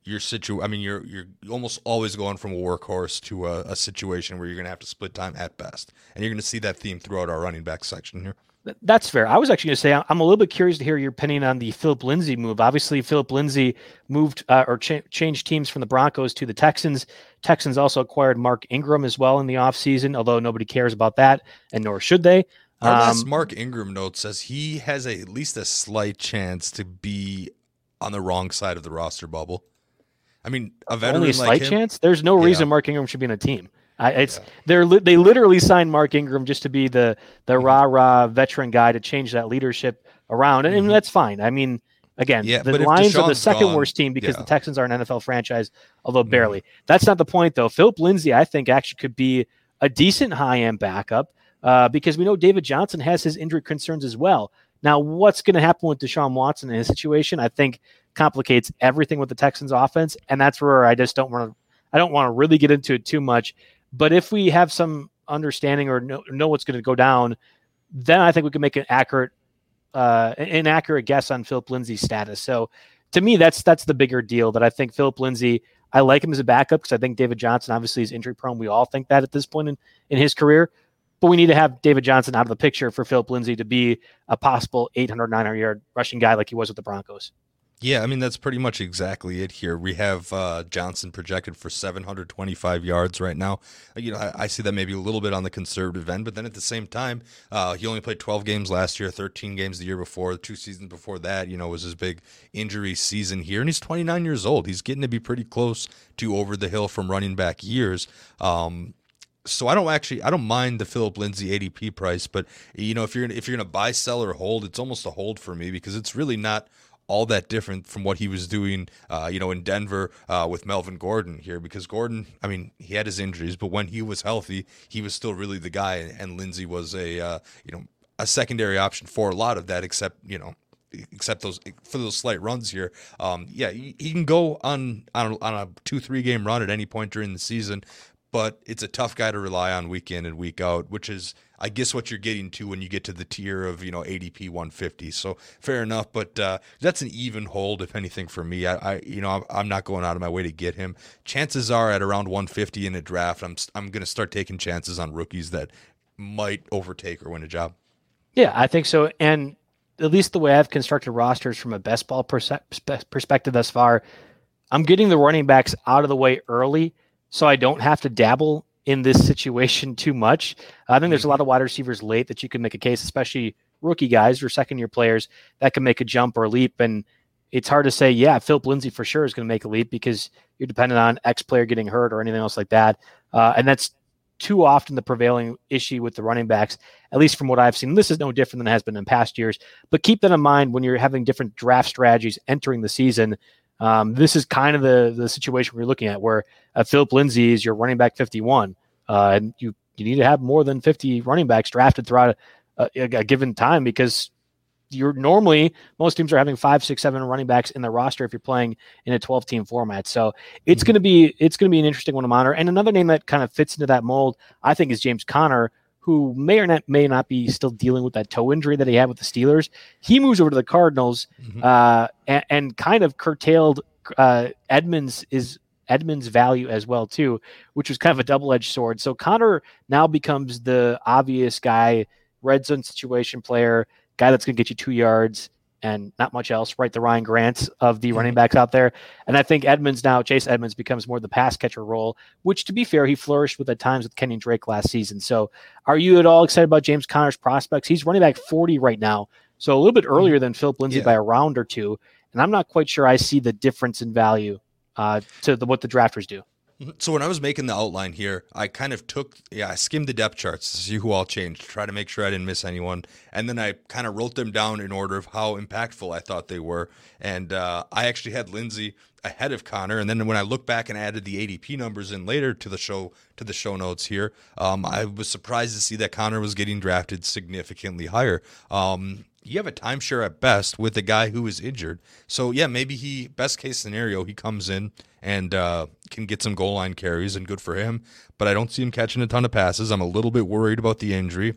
your situ. I mean, you're you're almost always going from a workhorse to a, a situation where you're going to have to split time at best, and you're going to see that theme throughout our running back section here. That's fair. I was actually going to say I'm a little bit curious to hear your opinion on the Philip Lindsay move. Obviously, Philip Lindsay moved uh, or cha- changed teams from the Broncos to the Texans. Texans also acquired Mark Ingram as well in the offseason, although nobody cares about that, and nor should they. Our um, last Mark Ingram note says he has a, at least a slight chance to be on the wrong side of the roster bubble. I mean, a veteran only a like slight him, chance? There's no yeah. reason Mark Ingram should be in a team. I, it's Yeah. they're li- they literally signed Mark Ingram just to be the the Mm-hmm. rah rah veteran guy to change that leadership around, and, Mhm. and that's fine. I mean, again, Yeah, the but if Lions are the Deshaun's second gone, worst team because yeah. the Texans are an N F L franchise, although Mhm. barely. That's not the point, though. Philip Lindsay, I think, actually could be a decent high end backup uh, because we know David Johnson has his injury concerns as well. Now, what's going to happen with Deshaun Watson in his situation? I think complicates everything with the Texans offense, and that's where I just don't want to. I don't want to really get into it too much. But if we have some understanding or know, know what's going to go down, then I think we can make an accurate, uh, an accurate guess on Philip Lindsay's status. So, to me, that's that's the bigger deal. That I think Philip Lindsay, I like him as a backup because I think David Johnson obviously is injury prone. We all think that at this point in, in his career, but we need to have David Johnson out of the picture for Philip Lindsay to be a possible eight hundred, nine hundred yard rushing guy like he was with the Broncos. Yeah, I mean, that's pretty much exactly it here. We have uh, Johnson projected for seven hundred twenty-five yards right now. You know, I, I see that maybe a little bit on the conservative end, but then at the same time, uh, he only played twelve games last year, thirteen games the year before, two seasons before that, you know, was his big injury season here. And he's twenty-nine years old. He's getting to be pretty close to over the hill from running back years. Um, So I don't actually I don't mind the Philip Lindsay A D P price, but you know if you're if you're gonna buy, sell, or hold, it's almost a hold for me because it's really not all that different from what he was doing, uh, you know, in Denver uh, with Melvin Gordon here. Because Gordon, I mean, he had his injuries, but when he was healthy, he was still really the guy, and Lindsay was a uh, you know a secondary option for a lot of that, except you know. Except those for those slight runs here, um, yeah, he, he can go on on a, on a two three game run at any point during the season, but it's a tough guy to rely on week in and week out, which is, I guess, what you're getting to when you get to the tier of, you know, A D P one fifty. So fair enough, but uh, that's an even hold, if anything, for me. I, I you know, I'm, I'm not going out of my way to get him. Chances are at around one fifty in a draft, I'm I'm going to start taking chances on rookies that might overtake or win a job. Yeah, I think so. And at least the way I've constructed rosters from a best ball perse- perspective thus far, I'm getting the running backs out of the way early so I don't have to dabble in this situation too much. I think there's a lot of wide receivers late that you can make a case, especially rookie guys or second year players that can make a jump or a leap. And it's hard to say, yeah, Philip Lindsay for sure is going to make a leap because you're dependent on X player getting hurt or anything else like that. Uh, and that's too often the prevailing issue with the running backs, at least from what I've seen. This is no different than it has been in past years, but keep that in mind when you're having different draft strategies entering the season. Um, this is kind of the the situation we're looking at where uh, Philip Lindsay is your running back fifty-one, uh, and you, you need to have more than fifty running backs drafted throughout a, a, a given time because you're normally most teams are having five, six, seven running backs in their roster if you're playing in a twelve team format. So it's going to be it's going to be an interesting one to monitor. And another name that kind of fits into that mold, I think, is James Conner, who may or not may not be still dealing with that toe injury that he had with the Steelers. He moves over to the Cardinals Mm-hmm. uh, and, and kind of curtailed uh, Edmonds is Edmonds' value as well too, which was kind of a double edged sword. So Conner now becomes the obvious guy, red zone situation player. Guy that's going to get you two yards and not much else, right? The Ryan Grants of the mm-hmm. running backs out there. And I think Edmonds now, Chase Edmonds becomes more the pass catcher role, which to be fair, he flourished with at times with Kenyon Drake last season. So are you at all excited about James Conner's prospects? He's running back forty right now. So a little bit earlier than Philip Lindsay yeah. by a round or two. And I'm not quite sure I see the difference in value uh, to the, what the drafters do. So when I was making the outline here, I kind of took, yeah, I skimmed the depth charts to see who all changed, to try to make sure I didn't miss anyone. And then I kind of wrote them down in order of how impactful I thought they were. And uh, I actually had Lindsay ahead of Conner. And then when I look back and added the A D P numbers in later to the show, to the show notes here, um, I was surprised to see that Conner was getting drafted significantly higher. Um, you have a timeshare at best with a guy who is injured. So yeah, maybe he, best case scenario, he comes in and uh, can get some goal line carries, and good for him. But I don't see him catching a ton of passes. I'm a little bit worried about the injury.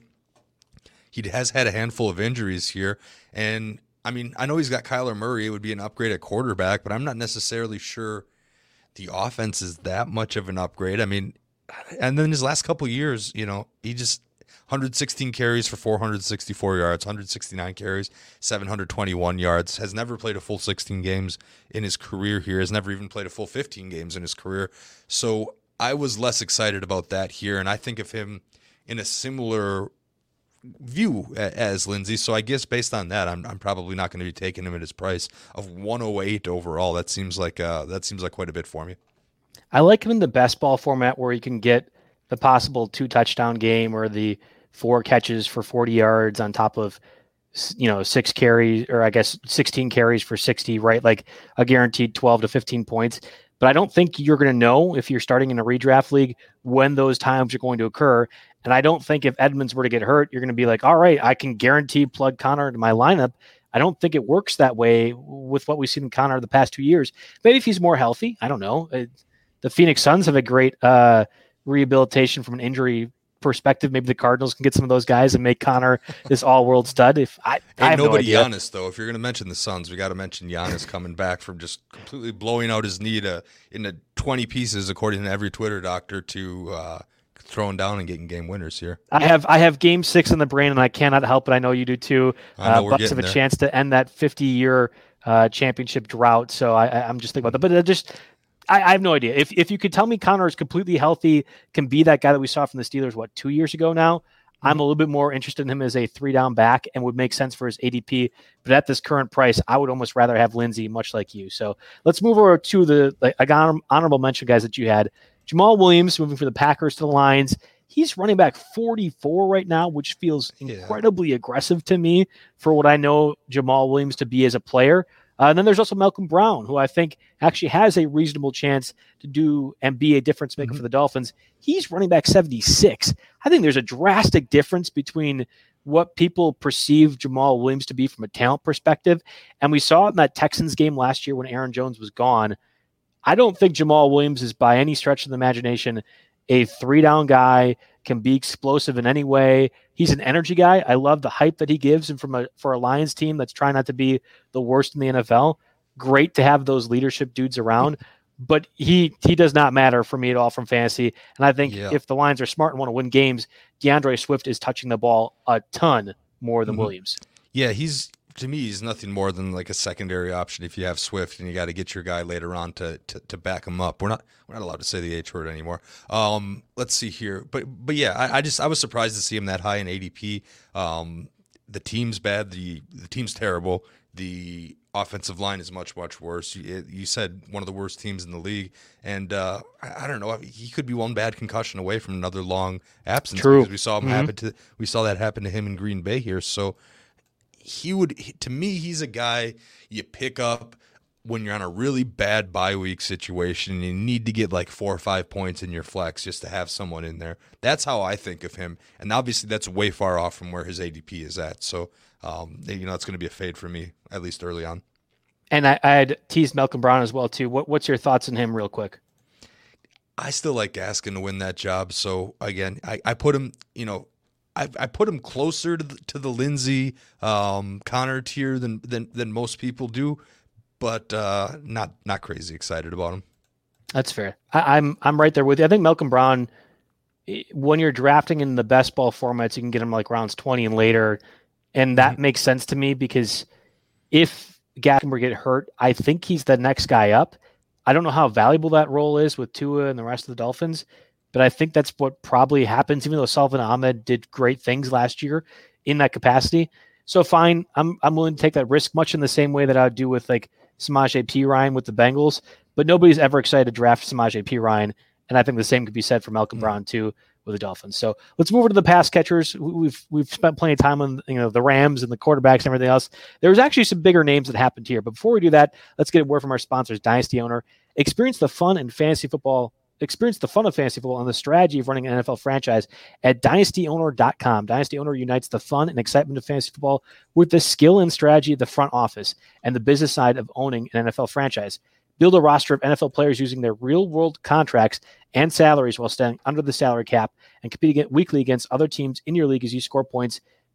He has had a handful of injuries here. And, I mean, I know he's got Kyler Murray. It would be an upgrade at quarterback, but I'm not necessarily sure the offense is that much of an upgrade. I mean, and then his last couple of years, you know, he just one hundred sixteen carries for four hundred sixty-four yards, one hundred sixty-nine carries, seven hundred twenty-one yards, has never played a full sixteen games in his career here, has never even played a full fifteen games in his career. So I was less excited about that here, and I think of him in a similar view as Lindsey. So I guess based on that, I'm I'm probably not going to be taking him at his price of one oh eight overall. That seems like uh, that seems like quite a bit for me. I like him in the best ball format where you can get the possible two touchdown game or the four catches for forty yards on top of, you know, six carries, or I guess sixteen carries for sixty, right? Like a guaranteed twelve to fifteen points. But I don't think you're going to know if you're starting in a redraft league when those times are going to occur. And I don't think if Edmonds were to get hurt, you're going to be like, all right, I can guarantee plug Connor into my lineup. I don't think it works that way with what we've seen in Connor the past two years. Maybe if he's more healthy, I don't know. It, the Phoenix Suns have a great uh, rehabilitation from an injury perspective. Maybe the Cardinals can get some of those guys and make Connor this all-world stud. If I, I have nobody no Giannis, though. If you're going to mention the Suns, we got to mention Giannis coming back from just completely blowing out his knee to into twenty pieces, according to every Twitter doctor, to uh, throwing down and getting game winners here. I have I have Game Six in the brain, and I cannot help it. I know you do too. I know uh, Bucks have a there. chance to end that fifty-year uh, championship drought. So I, I'm just thinking about that. But just. I, I have no idea. If if you could tell me Connor is completely healthy, can be that guy that we saw from the Steelers, what, two years ago now, mm-hmm. I'm a little bit more interested in him as a three-down back and would make sense for his A D P. But at this current price, I would almost rather have Lindsey, much like you. So let's move over to the like, honorable mention guys that you had. Jamal Williams moving from the Packers to the Lions. He's running back forty-four right now, which feels incredibly yeah. aggressive to me for what I know Jamal Williams to be as a player. Uh, and then there's also Malcolm Brown, who I think actually has a reasonable chance to do and be a difference maker mm-hmm. for the Dolphins. He's running back seventy-six. I think there's a drastic difference between what people perceive Jamal Williams to be from a talent perspective. And we saw it in that Texans game last year when Aaron Jones was gone. I don't think Jamal Williams is by any stretch of the imagination a three-down guy, can be explosive in any way. He's an energy guy. I love the hype that he gives, and from a for a Lions team that's trying not to be the worst in the N F L, great to have those leadership dudes around. But he he does not matter for me at all from fantasy. And I think yeah. if the Lions are smart and want to win games, DeAndre Swift is touching the ball a ton more than mm-hmm. Williams. Yeah, he's to me, he's nothing more than like a secondary option if you have Swift and you got to get your guy later on to, to to back him up. We're not we're not allowed to say the H word anymore. Um, let's see here, but but yeah, I, I just I was surprised to see him that high in A D P. Um, the team's bad. The the team's terrible. The offensive line is much much worse. You, you said one of the worst teams in the league, and uh, I, I don't know. He could be one bad concussion away from another long absence. True. Because we saw him mm-hmm. happen to we saw that happen to him in Green Bay here. So. He would, to me, he's a guy you pick up when you're on a really bad bye week situation and you need to get like four or five points in your flex just to have someone in there. That's how I think of him. And obviously that's way far off from where his A D P is at. So, um, you know, it's going to be a fade for me, at least early on. And I, I had teased Malcolm Brown as well, too. What, what's your thoughts on him real quick? I still like Gaskin to win that job. So, again, I, I put him, you know, I, I put him closer to the, to the Lindsey um, Connor tier than, than than most people do, but uh, not not crazy excited about him. That's fair. I, I'm I'm right there with you. I think Malcolm Brown, when you're drafting in the best ball formats, you can get him like rounds twenty and later, and that mm-hmm. makes sense to me because if Gaskin were to get hurt, I think he's the next guy up. I don't know how valuable that role is with Tua and the rest of the Dolphins. But I think that's what probably happens, even though Salvin Ahmed did great things last year in that capacity. So fine, I'm I'm willing to take that risk, much in the same way that I would do with like Samaje Perine with the Bengals. But nobody's ever excited to draft Samaje Perine, and I think the same could be said for Malcolm mm-hmm. Brown too with the Dolphins. So let's move over to the pass catchers. We've we've spent plenty of time on you know the Rams and the quarterbacks and everything else. There's actually some bigger names that happened here. But before we do that, let's get a word from our sponsors, Dynasty Owner. Experience the fun and fantasy football. Experience the fun of fantasy football and the strategy of running an N F L franchise at dynasty owner dot com. Dynasty Owner unites the fun and excitement of fantasy football with the skill and strategy of the front office and the business side of owning an N F L franchise. Build a roster of N F L players using their real-world contracts and salaries while staying under the salary cap and compete weekly against other teams in your league as you score points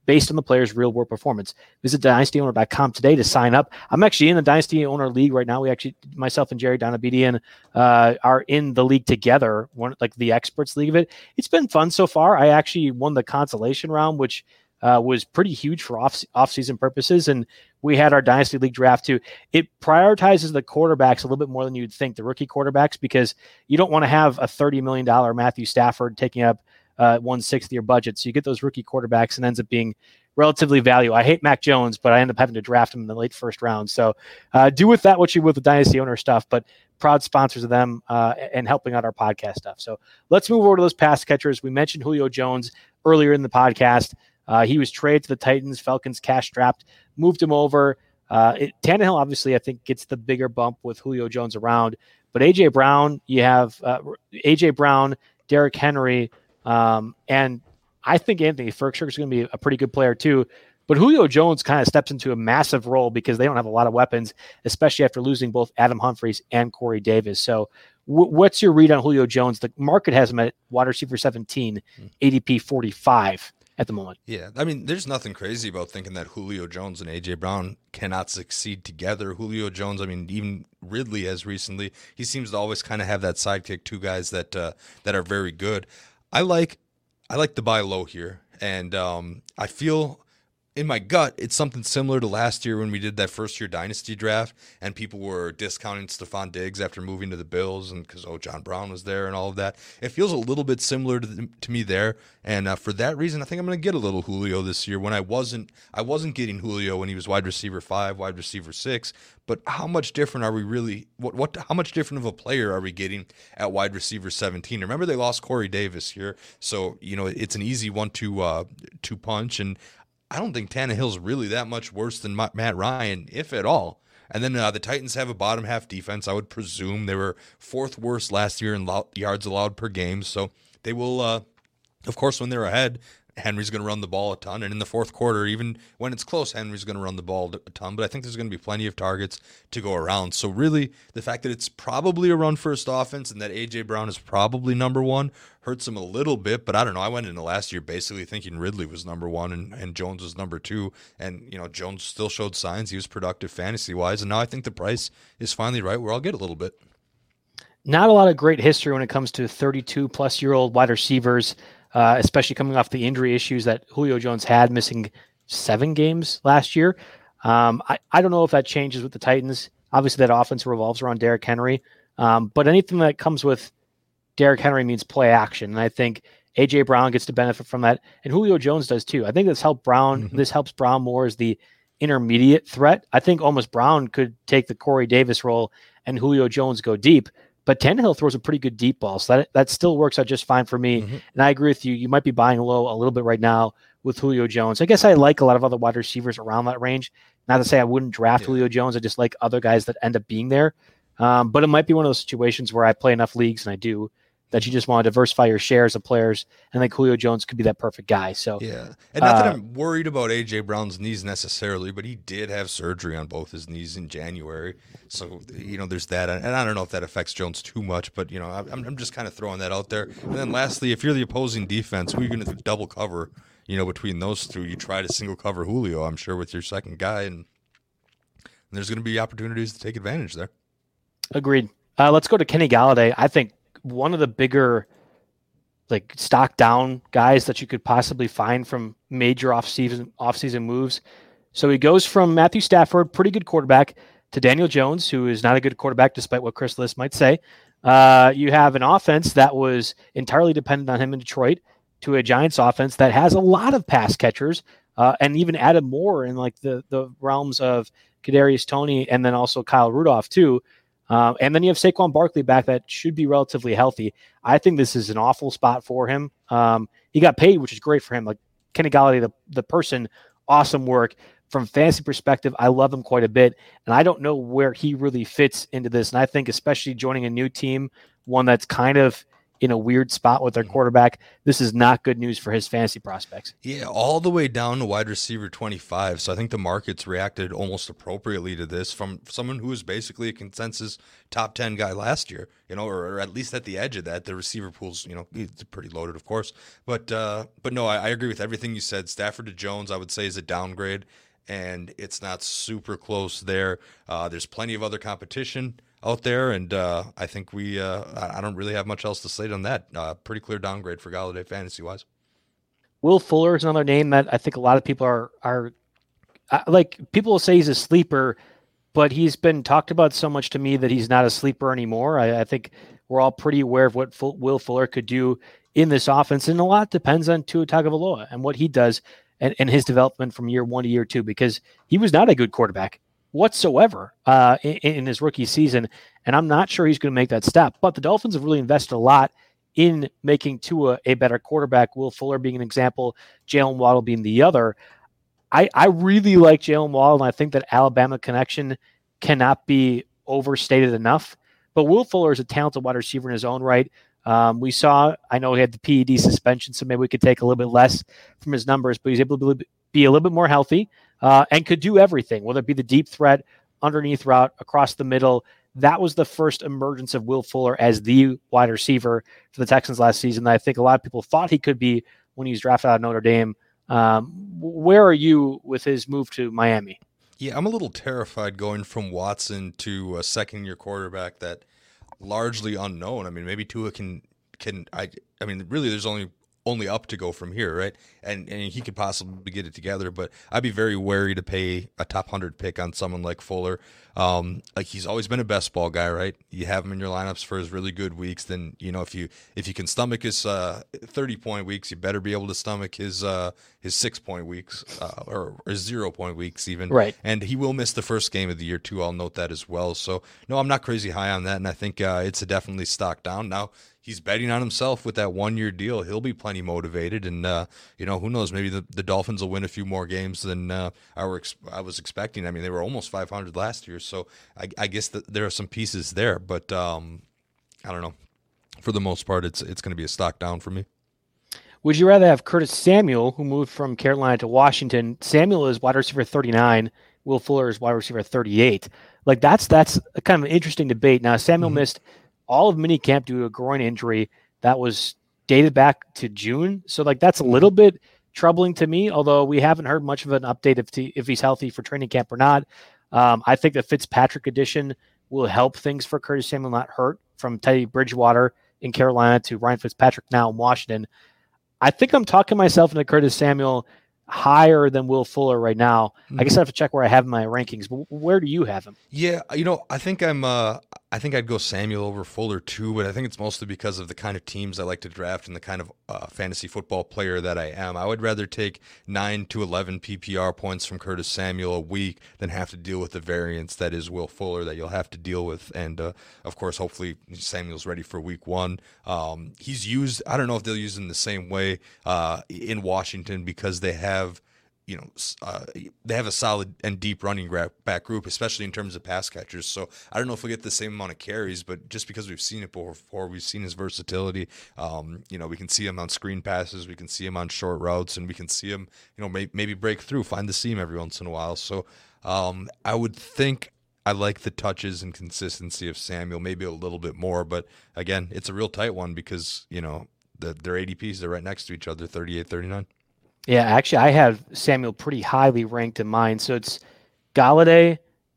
based on the player's real world performance. Visit dynasty owner dot com today to sign up. I'm actually in the Dynasty Owner League right now. We actually, myself and Jerry Donabedian, uh, are in the league together, one like the experts league of it. It's been fun so far. I actually won the consolation round, which uh, was pretty huge for off off season purposes, and we had our Dynasty League draft too. It prioritizes the quarterbacks a little bit more than you'd think, the rookie quarterbacks, because you don't want to have a thirty million dollars Matthew Stafford taking up uh, one sixth of your budget. So you get those rookie quarterbacks and ends up being relatively value. I hate Mac Jones, but I end up having to draft him in the late first round. So uh, do with that what you will with the Dynasty Owner stuff, but proud sponsors of them uh, and helping out our podcast stuff. So let's move over to those pass catchers. We mentioned Julio Jones earlier in the podcast. Uh, he was traded to the Titans. Falcons cash strapped, moved him over. Uh, it, Tannehill, obviously, I think, gets the bigger bump with Julio Jones around. But A J. Brown, you have uh, A J. Brown, Derrick Henry, um, and I think Anthony Firkser is going to be a pretty good player too. But Julio Jones kind of steps into a massive role because they don't have a lot of weapons, especially after losing both Adam Humphries and Corey Davis. So w- what's your read on Julio Jones? The market has him at wide receiver seventeen, A D P forty-five at the moment. Yeah, I mean, there's nothing crazy about thinking that Julio Jones and A J. Brown cannot succeed together. Julio Jones, I mean, even Ridley has recently, he seems to always kind of have that sidekick, two guys that uh, that are very good. I like I like the buy low here, and um, I feel in my gut it's something similar to last year when we did that first year dynasty draft, and people were discounting Stephon Diggs after moving to the Bills, and because oh John Brown was there and all of that. It feels a little bit similar to the, to me there, and uh, for that reason, I think I'm going to get a little Julio this year. When I wasn't, I wasn't getting Julio when he was wide receiver five, wide receiver six. But how much different are we really? What what? How much different of a player are we getting at wide receiver seventeen? Remember, they lost Corey Davis here, so you know it's an easy one to uh, to punch. And I don't think Tannehill's really that much worse than Matt Ryan, if at all. And then uh, the Titans have a bottom half defense. I would presume they were fourth worst last year in lo- yards allowed per game. So they will, uh, of course, when they're ahead, Henry's going to run the ball a ton. And in the fourth quarter, even when it's close, Henry's going to run the ball a ton. But I think there's going to be plenty of targets to go around. So really, the fact that it's probably a run-first offense and that A J. Brown is probably number one hurts him a little bit. But I don't know. I went into last year basically thinking Ridley was number one and, and Jones was number two. And, you know, Jones still showed signs. He was productive fantasy-wise. And now I think the price is finally right where I'll get a little bit. Not a lot of great history when it comes to thirty-two-plus-year-old wide receivers. Uh, especially coming off the injury issues that Julio Jones had, missing seven games last year. Um, I, I don't know if that changes with the Titans. Obviously, that offense revolves around Derrick Henry. Um, but anything that comes with Derrick Henry means play action. And I think A J. Brown gets to benefit from that. And Julio Jones does too. I think this helps Brown. Mm-hmm. This helps Brown more as the intermediate threat. I think almost Brown could take the Corey Davis role and Julio Jones go deep. But Tannehill throws a pretty good deep ball, so that that still works out just fine for me. Mm-hmm. And I agree with you. You might be buying low a little bit right now with Julio Jones. I guess I like a lot of other wide receivers around that range. Not to say I wouldn't draft yeah. Julio Jones. I just like other guys that end up being there. Um, but it might be one of those situations where I play enough leagues, and I do, that you just want to diversify your shares of players, and like Julio Jones could be that perfect guy. So yeah, and not uh, that I'm worried about A J. Brown's knees necessarily, but he did have surgery on both his knees in January, so you know there's that, and I don't know if that affects Jones too much, but you know I'm I'm just kind of throwing that out there. And then lastly, if you're the opposing defense, who are you going to double cover? You know, between those two, you try to single cover Julio, I'm sure, with your second guy, and, and there's going to be opportunities to take advantage there. Agreed. Uh, let's go to Kenny Golladay. I think one of the bigger like stock down guys that you could possibly find from major off-season off-season moves. So he goes from Matthew Stafford, pretty good quarterback, to Daniel Jones, who is not a good quarterback despite what Chris Liss might say. Uh, you have an offense that was entirely dependent on him in Detroit to a Giants offense that has a lot of pass catchers uh, and even added more in like the, the realms of Kadarius Toney and then also Kyle Rudolph too. Um, and then you have Saquon Barkley back that should be relatively healthy. I think this is an awful spot for him. Um, he got paid, which is great for him. Like Kenny Golladay, the, the person, awesome work. From fantasy perspective, I love him quite a bit. And I don't know where he really fits into this. And I think especially joining a new team, one that's kind of in a weird spot with their quarterback. This is not good news for his fantasy prospects. Yeah, all the way down to wide receiver twenty-five. So I think the market's reacted almost appropriately to this from someone who was basically a consensus top ten guy last year, you know, or, or at least at the edge of that. The receiver pool's, you know, it's pretty loaded, of course. But, uh, but no, I, I agree with everything you said. Stafford to Jones, I would say, is a downgrade, and it's not super close there. Uh, there's plenty of other competition out there, and uh, I think we uh, I don't really have much else to say on that. Uh, pretty clear downgrade for Galladay fantasy-wise. Will Fuller is another name that I think a lot of people are, are uh, like, people will say he's a sleeper, but he's been talked about so much to me that he's not a sleeper anymore. I, I think we're all pretty aware of what F- Will Fuller could do in this offense, and a lot depends on Tua Tagovailoa and what he does and, and his development from year one to year two, because he was not a good quarterback whatsoever uh, in, in his rookie season, and I'm not sure he's going to make that step. But the Dolphins have really invested a lot in making Tua a better quarterback, Will Fuller being an example, Jalen Waddle being the other. I, I really like Jalen Waddle, and I think that Alabama connection cannot be overstated enough. But Will Fuller is a talented wide receiver in his own right. Um, we saw, I know he had the P E D suspension, so maybe we could take a little bit less from his numbers, but he's able to be a little bit more healthy. Uh, and could do everything, whether it be the deep threat, underneath route, across the middle. That was the first emergence of Will Fuller as the wide receiver for the Texans last season. I think a lot of people thought he could be when he was drafted out of Notre Dame. Um, where are you with his move to Miami? Yeah, I'm a little terrified going from Watson to a second-year quarterback that largely unknown. I mean, maybe Tua can can I. I mean, really, there's only. only up to go from here, right? And and he could possibly get it together, but I'd be very wary to pay a top one hundred pick on someone like Fuller. Um, like he's always been a best ball guy, right? You have him in your lineups for his really good weeks. Then, you know, if you if you can stomach his uh, thirty point weeks, you better be able to stomach his uh, his six point weeks uh, or, or zero point weeks even. Right. And he will miss the first game of the year too. I'll note that as well. So no, I'm not crazy high on that, and I think uh, it's a definitely stock down now. He's betting on himself with that one-year deal. He'll be plenty motivated, and uh, you know, who knows? Maybe the, the Dolphins will win a few more games than uh, I were ex- I was expecting. I mean, they were almost five hundred last year, so I, I guess that there are some pieces there. But um, I don't know. For the most part, it's it's going to be a stock down for me. Would you rather have Curtis Samuel, who moved from Carolina to Washington? Samuel is wide receiver thirty-nine. Will Fuller is wide receiver thirty-eight. Like that's that's a kind of an interesting debate. Now, Samuel mm-hmm. missed all of minicamp due to a groin injury that was dated back to June. So like that's a little bit troubling to me, although we haven't heard much of an update if, he, if he's healthy for training camp or not. Um, I think the Fitzpatrick addition will help things for Curtis Samuel not hurt, from Teddy Bridgewater in Carolina to Ryan Fitzpatrick now in Washington. I think I'm talking myself into Curtis Samuel higher than Will Fuller right now. Mm-hmm. I guess I have to check where I have my rankings, but where do you have him? Yeah, you know, I think I'm uh I think I'd go Samuel over Fuller too, but I think it's mostly because of the kind of teams I like to draft and the kind of uh, fantasy football player that I am. I would rather take nine to eleven P P R points from Curtis Samuel a week than have to deal with the variance that is Will Fuller that you'll have to deal with. And uh, of course, hopefully Samuel's ready for week one. Um, he's used, I don't know if they'll use him the same way uh, in Washington, because they have you know, uh, they have a solid and deep running back group, especially in terms of pass catchers. So I don't know if we get the same amount of carries, but just because we've seen it before, we've seen his versatility. Um, you know, we can see him on screen passes, we can see him on short routes, and we can see him, you know, may, maybe break through, find the seam every once in a while. So um, I would think I like the touches and consistency of Samuel, maybe a little bit more. But again, it's a real tight one because, you know, the, their A D Ps, they're right next to each other, thirty-eight, thirty-nine. Yeah, actually, I have Samuel pretty highly ranked in mine. So it's Galladay.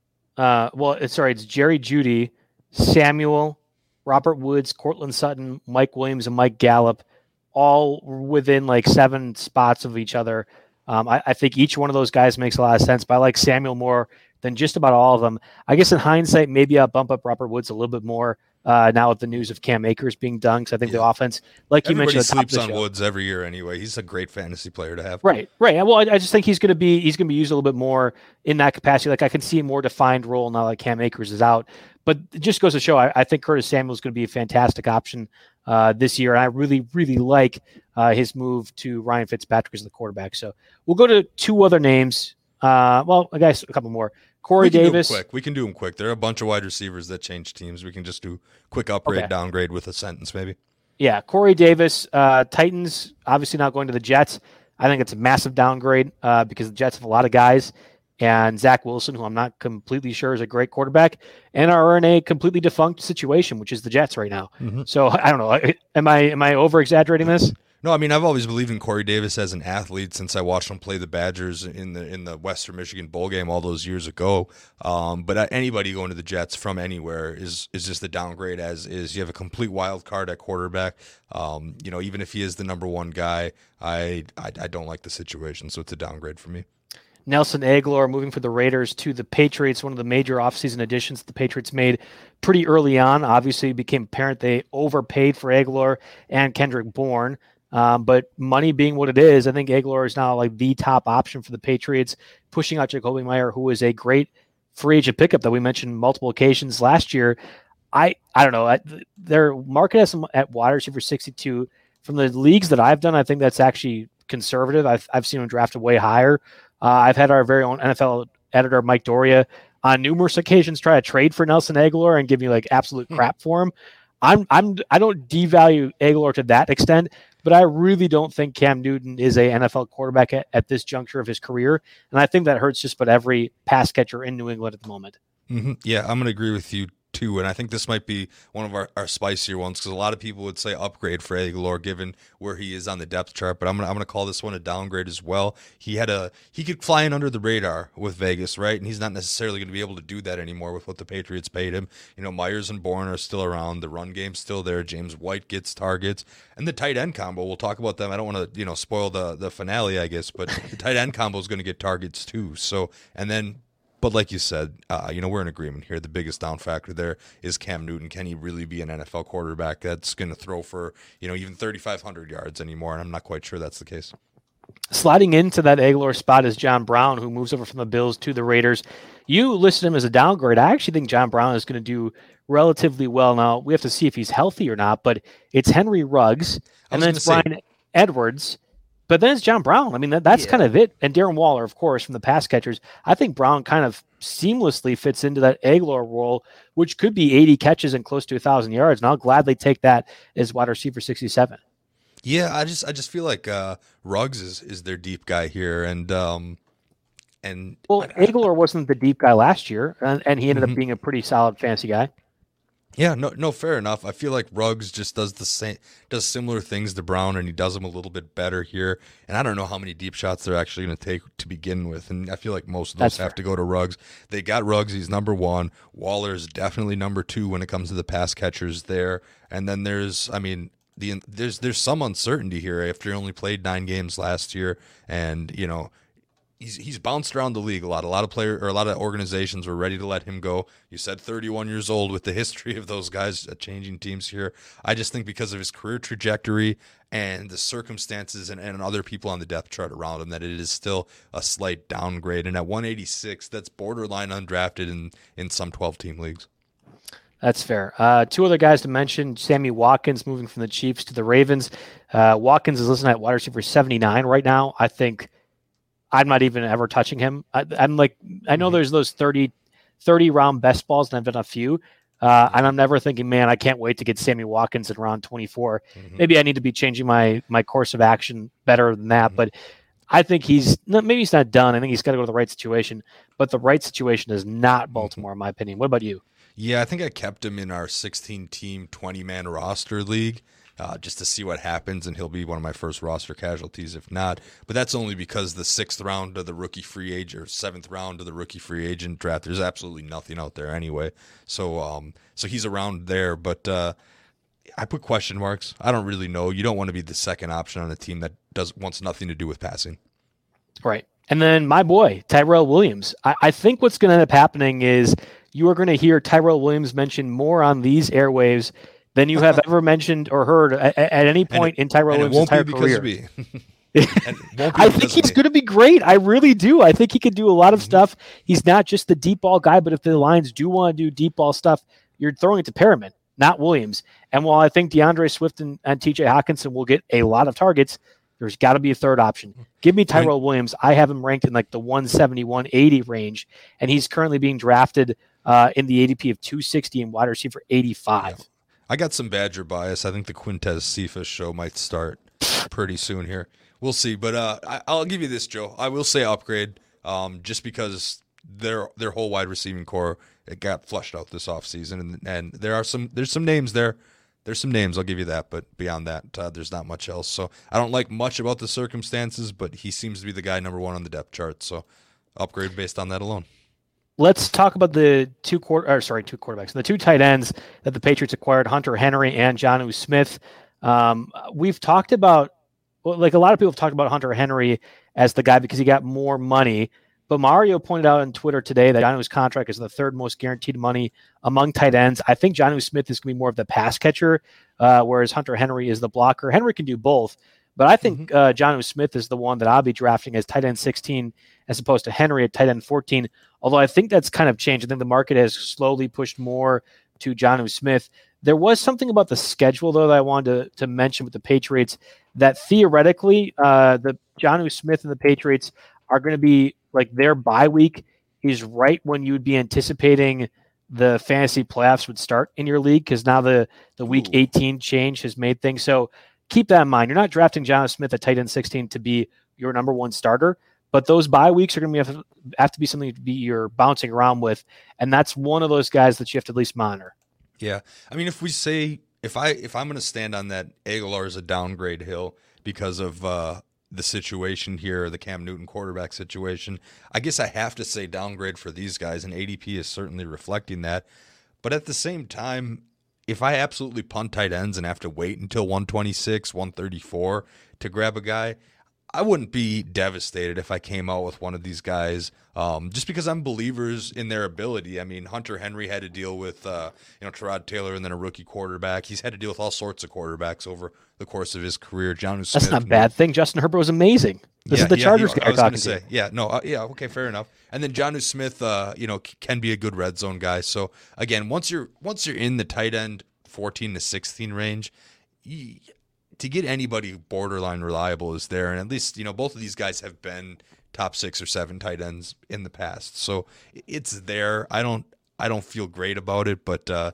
Uh, well, it's, sorry, it's Jerry Jeudy, Samuel, Robert Woods, Cortland Sutton, Mike Williams, and Mike Gallup, all within like seven spots of each other. Um, I, I think each one of those guys makes a lot of sense, but I like Samuel more than just about all of them. I guess in hindsight, maybe I'll bump up Robert Woods a little bit more uh, now with the news of Cam Akers being done, because I think yeah. the offense, like you Everybody mentioned, sleeps on show, Woods every year anyway. He's a great fantasy player to have. Right, right. Well, I, I just think he's going to be he's going to be used a little bit more in that capacity. Like I can see a more defined role now that Cam Akers is out. But it just goes to show, I, I think Curtis Samuel is going to be a fantastic option uh, this year. And I really, really like uh, his move to Ryan Fitzpatrick as the quarterback. So we'll go to two other names. Uh, well, I guess a couple more. Corey we can Davis. Do them quick. We can do them quick. There are a bunch of wide receivers that change teams. We can just do quick upgrade, okay. downgrade with a sentence maybe. Yeah, Corey Davis, uh, Titans, obviously not going to the Jets. I think it's a massive downgrade uh, because the Jets have a lot of guys. And Zach Wilson, who I'm not completely sure is a great quarterback, and are in a completely defunct situation, which is the Jets right now. Mm-hmm. So I don't know. Am I am I over exaggerating this? No, I mean I've always believed in Corey Davis as an athlete since I watched him play the Badgers in the in the Western Michigan bowl game all those years ago. Um, but anybody going to the Jets from anywhere is is just a downgrade. As is, you have a complete wild card at quarterback. Um, you know, even if he is the number one guy, I, I I don't like the situation, so it's a downgrade for me. Nelson Agholor moving for the Raiders to the Patriots, one of the major offseason additions the Patriots made pretty early on. Obviously, it became apparent they overpaid for Agholor and Kendrick Bourne. Um, but money being what it is, I think Agholor is now like the top option for the Patriots, pushing out Jacoby Meyer, who is a great free agent pickup that we mentioned multiple occasions last year. I I don't know. I, their market has them at wide receiver sixty-two. From the leagues that I've done, I think that's actually conservative. I've, I've seen them drafted way higher. Uh, I've had our very own N F L editor, Mike Doria, on numerous occasions try to trade for Nelson Agholor and give me like absolute crap for him. I'm I'm I don't devalue Agholor to that extent, but I really don't think Cam Newton is a N F L quarterback at, at this juncture of his career, and I think that hurts just about every pass catcher in New England at the moment. Mm-hmm. Yeah, I'm going to agree with you too, and I think this might be one of our, our spicier ones because a lot of people would say upgrade for Agholor given where he is on the depth chart, but I'm gonna I'm gonna call this one a downgrade as well. He had a he could fly in under the radar with Vegas, right? And he's not necessarily going to be able to do that anymore with what the Patriots paid him. You know, Myers and Bourne are still around, the run game's still there. James White gets targets, and the tight end combo. We'll talk about them. I don't want to you know spoil the the finale, I guess, but the tight end combo is going to get targets too. So and then. But like you said, uh, you know, we're in agreement here. The biggest down factor there is Cam Newton. Can he really be an N F L quarterback that's going to throw for, you know, even thirty-five hundred yards anymore? And I'm not quite sure that's the case. Sliding into that Agholor spot is John Brown, who moves over from the Bills to the Raiders. You listed him as a downgrade. I actually think John Brown is going to do relatively well. Now, we have to see if he's healthy or not, but it's Henry Ruggs, and then it's Brian say- Edwards. But then it's John Brown. I mean, that, that's yeah. kind of it. And Darren Waller, of course, from the pass catchers. I think Brown kind of seamlessly fits into that Agholor role, which could be eighty catches and close to one thousand yards. And I'll gladly take that as wide receiver sixty-seven. Yeah, I just I just feel like uh, Ruggs is, is their deep guy here. And um, and well, Agholor wasn't the deep guy last year, and, and he ended mm-hmm. up being a pretty solid fantasy guy. Yeah, no, no, fair enough. I feel like Ruggs just does the same, does similar things to Brown, and he does them a little bit better here. And I don't know how many deep shots they're actually going to take to begin with. And I feel like most of those That's have fair. to go to Ruggs. They got Ruggs; he's number one. Waller's definitely number two when it comes to the pass catchers there. And then there's, I mean, the there's there's some uncertainty here after he only played nine games last year, and you know. He's he's bounced around the league a lot. A lot of player or a lot of organizations were ready to let him go. You said thirty-one years old with the history of those guys changing teams here. I just think because of his career trajectory and the circumstances and, and other people on the depth chart around him that it is still a slight downgrade. And at one eighty-six, that's borderline undrafted in, in some twelve-team leagues. That's fair. Uh, two other guys to mention, Sammy Watkins moving from the Chiefs to the Ravens. Uh, Watkins is listed at wide receiver seventy-nine right now. I think I'm not even ever touching him. I, I'm like, I know there's those thirty, thirty round best balls, and I've done a few. Uh, and I'm never thinking, man, I can't wait to get Sammy Watkins in round twenty-four. Mm-hmm. Maybe I need to be changing my my course of action better than that. Mm-hmm. But I think he's maybe he's not done. I think he's got to go to the right situation. But the right situation is not Baltimore, in my opinion. What about you? Yeah, I think I kept him in our sixteen-team, twenty-man roster league. Uh, just to see what happens, and he'll be one of my first roster casualties if not. But that's only because the sixth round of the rookie free agent or seventh round of the rookie free agent draft, there's absolutely nothing out there anyway. So um, so he's around there. But uh, I put question marks. I don't really know. You don't want to be the second option on a team that does wants nothing to do with passing. Right. And then my boy, Tyrell Williams. I, I think what's going to end up happening is you are going to hear Tyrell Williams mentioned more on these airwaves than you have ever mentioned or heard at, at any point it, in Tyrell Williams' entire career. Of me. I think he's going to be great. I really do. I think he could do a lot of mm-hmm. stuff. He's not just the deep ball guy, but if the Lions do want to do deep ball stuff, you're throwing it to Perriman, not Williams. And while I think DeAndre Swift and, and T J Hockenson will get a lot of targets, there's got to be a third option. Give me Tyrell Williams. I have him ranked in like the one seventy, one eighty range, and he's currently being drafted uh, in the A D P of two sixty and wide receiver eighty-five. Yeah. I got some Badger bias. I think the Quintez Cephas show might start pretty soon here. We'll see. But uh, I, I'll give you this, Joe. I will say upgrade um, just because their their whole wide receiving core it got flushed out this offseason. And, and there are some there's some names there. There's some names, I'll give you that. But beyond that, uh, there's not much else. So I don't like much about the circumstances, but he seems to be the guy number one on the depth chart. So upgrade based on that alone. Let's talk about the two quarter, or sorry, two quarterbacks, the two tight ends that the Patriots acquired, Hunter Henry and Jonnu Smith. Um, we've talked about, well, like a lot of people have talked about Hunter Henry as the guy because he got more money. But Mario pointed out on Twitter today that Jonnu's contract is the third most guaranteed money among tight ends. I think Jonnu Smith is going to be more of the pass catcher, uh, whereas Hunter Henry is the blocker. Henry can do both, but I think mm-hmm. uh, Jonnu Smith is the one that I'll be drafting as tight end sixteen as opposed to Henry at tight end fourteen. Although I think that's kind of changed. I think the market has slowly pushed more to Jonnu Smith. There was something about the schedule, though, that I wanted to, to mention with the Patriots, that theoretically uh, the Jonnu Smith and the Patriots are going to be like their bye week is right when you would be anticipating the fantasy playoffs would start in your league because now the, the week Ooh. eighteen change has made things. So keep that in mind. You're not drafting Jonnu Smith at tight end sixteen to be your number one starter, but those bye weeks are going to have, have to be something to be you're bouncing around with, and that's one of those guys that you have to at least monitor. Yeah, I mean, if we say if I if I'm going to stand on that Aguilar is a downgrade hill because of uh, the situation here, the Cam Newton quarterback situation, I guess I have to say downgrade for these guys, and A D P is certainly reflecting that. But at the same time, if I absolutely punt tight ends and have to wait until one twenty-six, one thirty-four to grab a guy, I wouldn't be devastated if I came out with one of these guys, um, just because I'm believers in their ability. I mean, Hunter Henry had to deal with, uh, you know, Tyrod Taylor and then a rookie quarterback. He's had to deal with all sorts of quarterbacks over the course of his career. Jonnu Smith. That's not a bad thing. Justin Herbert was amazing. This yeah, is the yeah, Chargers he, guy I was talking say, to. Yeah, no, uh, yeah, okay, fair enough. And then Jonnu Smith, uh, you know, c- can be a good red zone guy. So again, once you're once you're in the tight end fourteen to sixteen range, you, to get anybody borderline reliable is there. And at least, you know, both of these guys have been top six or seven tight ends in the past. So it's there. I don't, I don't feel great about it, but uh,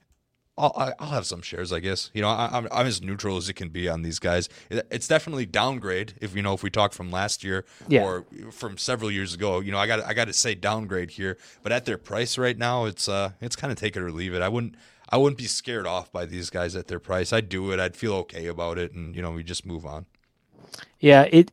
I'll, I'll have some shares, I guess. You know, I, I'm, I'm as neutral as it can be on these guys. It's definitely downgrade if, you know, if we talk from last year yeah. or from several years ago, you know, I got I got to say downgrade here, but at their price right now, it's, uh, it's kind of take it or leave it. I wouldn't, I wouldn't be scared off by these guys at their price. I'd do it. I'd feel okay about it. And, you know, we just move on. Yeah. It,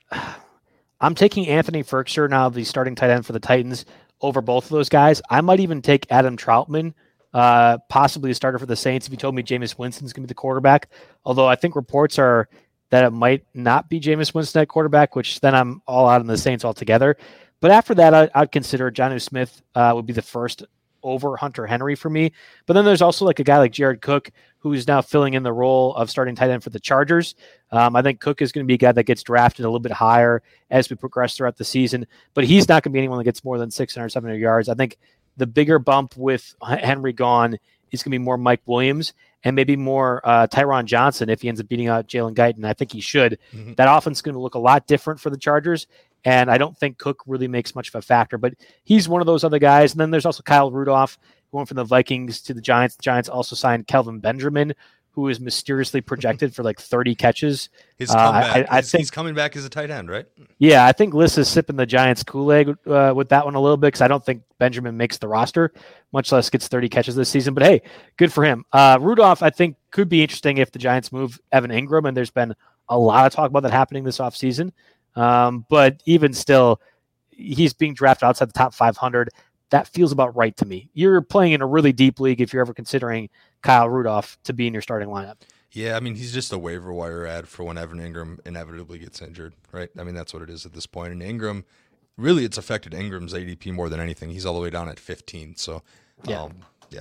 I'm taking Anthony Ferkser now, the starting tight end for the Titans, over both of those guys. I might even take Adam Troutman, uh, possibly a starter for the Saints. If you told me Jameis Winston's going to be the quarterback, although I think reports are that it might not be Jameis Winston at quarterback, which then I'm all out on the Saints altogether. But after that, I, I'd consider Jonnu Smith uh, would be the first over Hunter Henry for me. But then there's also like a guy like Jared Cook, who's now filling in the role of starting tight end for the Chargers. Um, I think Cook is going to be a guy that gets drafted a little bit higher as we progress throughout the season, but he's not going to be anyone that gets more than six hundred, seven hundred yards. I think the bigger bump with Henry gone is going to be more Mike Williams and maybe more uh, Tyron Johnson if he ends up beating out Jalen Guyton. I think he should. Mm-hmm. That offense is going to look a lot different for the Chargers. And I don't think Cook really makes much of a factor, but he's one of those other guys. And then there's also Kyle Rudolph, who went from the Vikings to the Giants. The Giants also signed Kelvin Benjamin, who is mysteriously projected for like thirty catches. His comeback. Uh, I, I think he's coming back as a tight end, right? Yeah, I think Liss is sipping the Giants Kool-Aid uh, with that one a little bit because I don't think Benjamin makes the roster, much less gets thirty catches this season. But hey, good for him. Uh, Rudolph, I think, could be interesting if the Giants move Evan Ingram, and there's been a lot of talk about that happening this offseason. Um, but even still, he's being drafted outside the top five hundred. That feels about right to me. You're playing in a really deep league if you're ever considering Kyle Rudolph to be in your starting lineup. Yeah, I mean, he's just a waiver wire ad for when Evan Ingram inevitably gets injured, right? I mean, that's what it is at this point. And Ingram, really, it's affected Ingram's A D P more than anything. He's all the way down at fifteen. So, yeah. Um, yeah.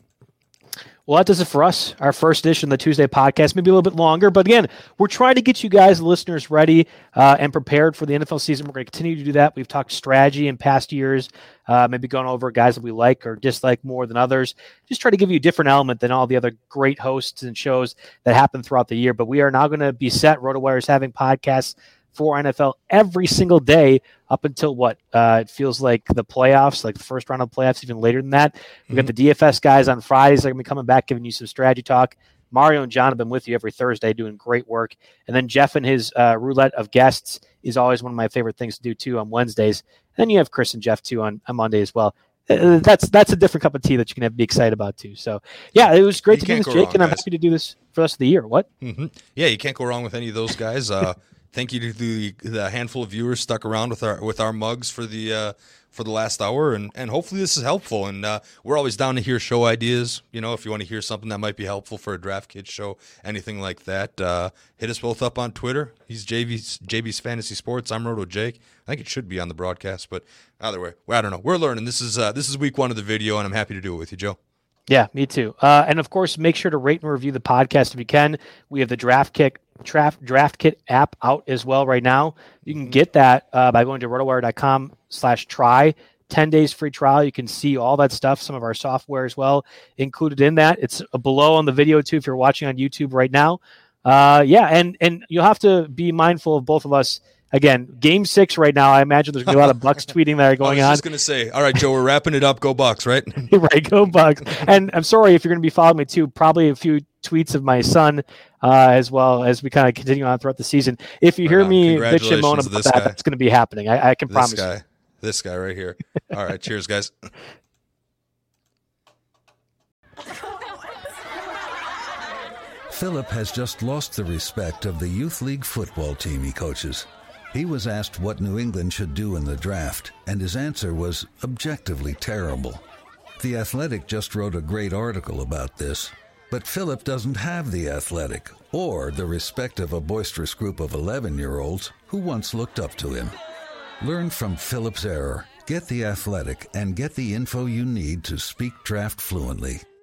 Well, that does it for us. Our first edition of the Tuesday podcast, maybe a little bit longer. But again, we're trying to get you guys, listeners, ready uh, and prepared for the N F L season. We're going to continue to do that. We've talked strategy in past years, uh, maybe going over guys that we like or dislike more than others. Just try to give you a different element than all the other great hosts and shows that happen throughout the year. But we are now going to be set. RotoWire is having podcasts for N F L every single day up until what? Uh, it feels like the playoffs, like the first round of playoffs, even later than that. We've mm-hmm. got the D F S guys on Fridays. They're going to be coming back, giving you some strategy talk. Mario and John have been with you every Thursday doing great work. And then Jeff and his uh, roulette of guests is always one of my favorite things to do, too, on Wednesdays. And then you have Chris and Jeff, too, on, on Monday as well. Uh, that's that's a different cup of tea that you can have, be excited about, too. So, yeah, it was great you to do this, Jake, wrong, and I'm guys. happy to do this for the rest of the year. What? Mm-hmm. Yeah, you can't go wrong with any of those guys. Uh, thank you to the, the handful of viewers stuck around with our with our mugs for the uh, for the last hour, and, and hopefully this is helpful. And uh, we're always down to hear show ideas. You know, if you want to hear something that might be helpful for a Draft Kids show, anything like that, uh, hit us both up on Twitter. He's J B's, J B's Fantasy Sports. I'm Roto Jake. I think it should be on the broadcast, but either way, well, I don't know. We're learning. This is uh, this is week one of the video, and I'm happy to do it with you, Joe. Yeah, me too. Uh, and of course, make sure to rate and review the podcast if you can. We have the Draft Kick Draft Draft Kit app out as well right now. You can get that uh, by going to rotowire.com slash try. ten days free trial. You can see all that stuff, some of our software as well included in that. It's below on the video too if you're watching on YouTube right now. Uh, yeah, and and you'll have to be mindful of both of us. Again, game six right now, I imagine there's going to be a lot of Bucks tweeting that are going on. I was just going to say, all right, Joe, we're wrapping it up. Go Bucks, right? Right, go Bucks. And I'm sorry if you're going to be following me too, probably a few tweets of my son uh, as well as we kind of continue on throughout the season. If you right hear on. me bitch and moan about that, guy. that's going to be happening. I, I can this promise guy. you. This guy right here. All right, cheers, guys. Philip has just lost the respect of the youth league football team he coaches. He was asked what New England should do in the draft, and his answer was objectively terrible. The Athletic just wrote a great article about this, but Philip doesn't have the Athletic or the respect of a boisterous group of eleven-year-olds who once looked up to him. Learn from Philip's error, get the Athletic, and get the info you need to speak draft fluently.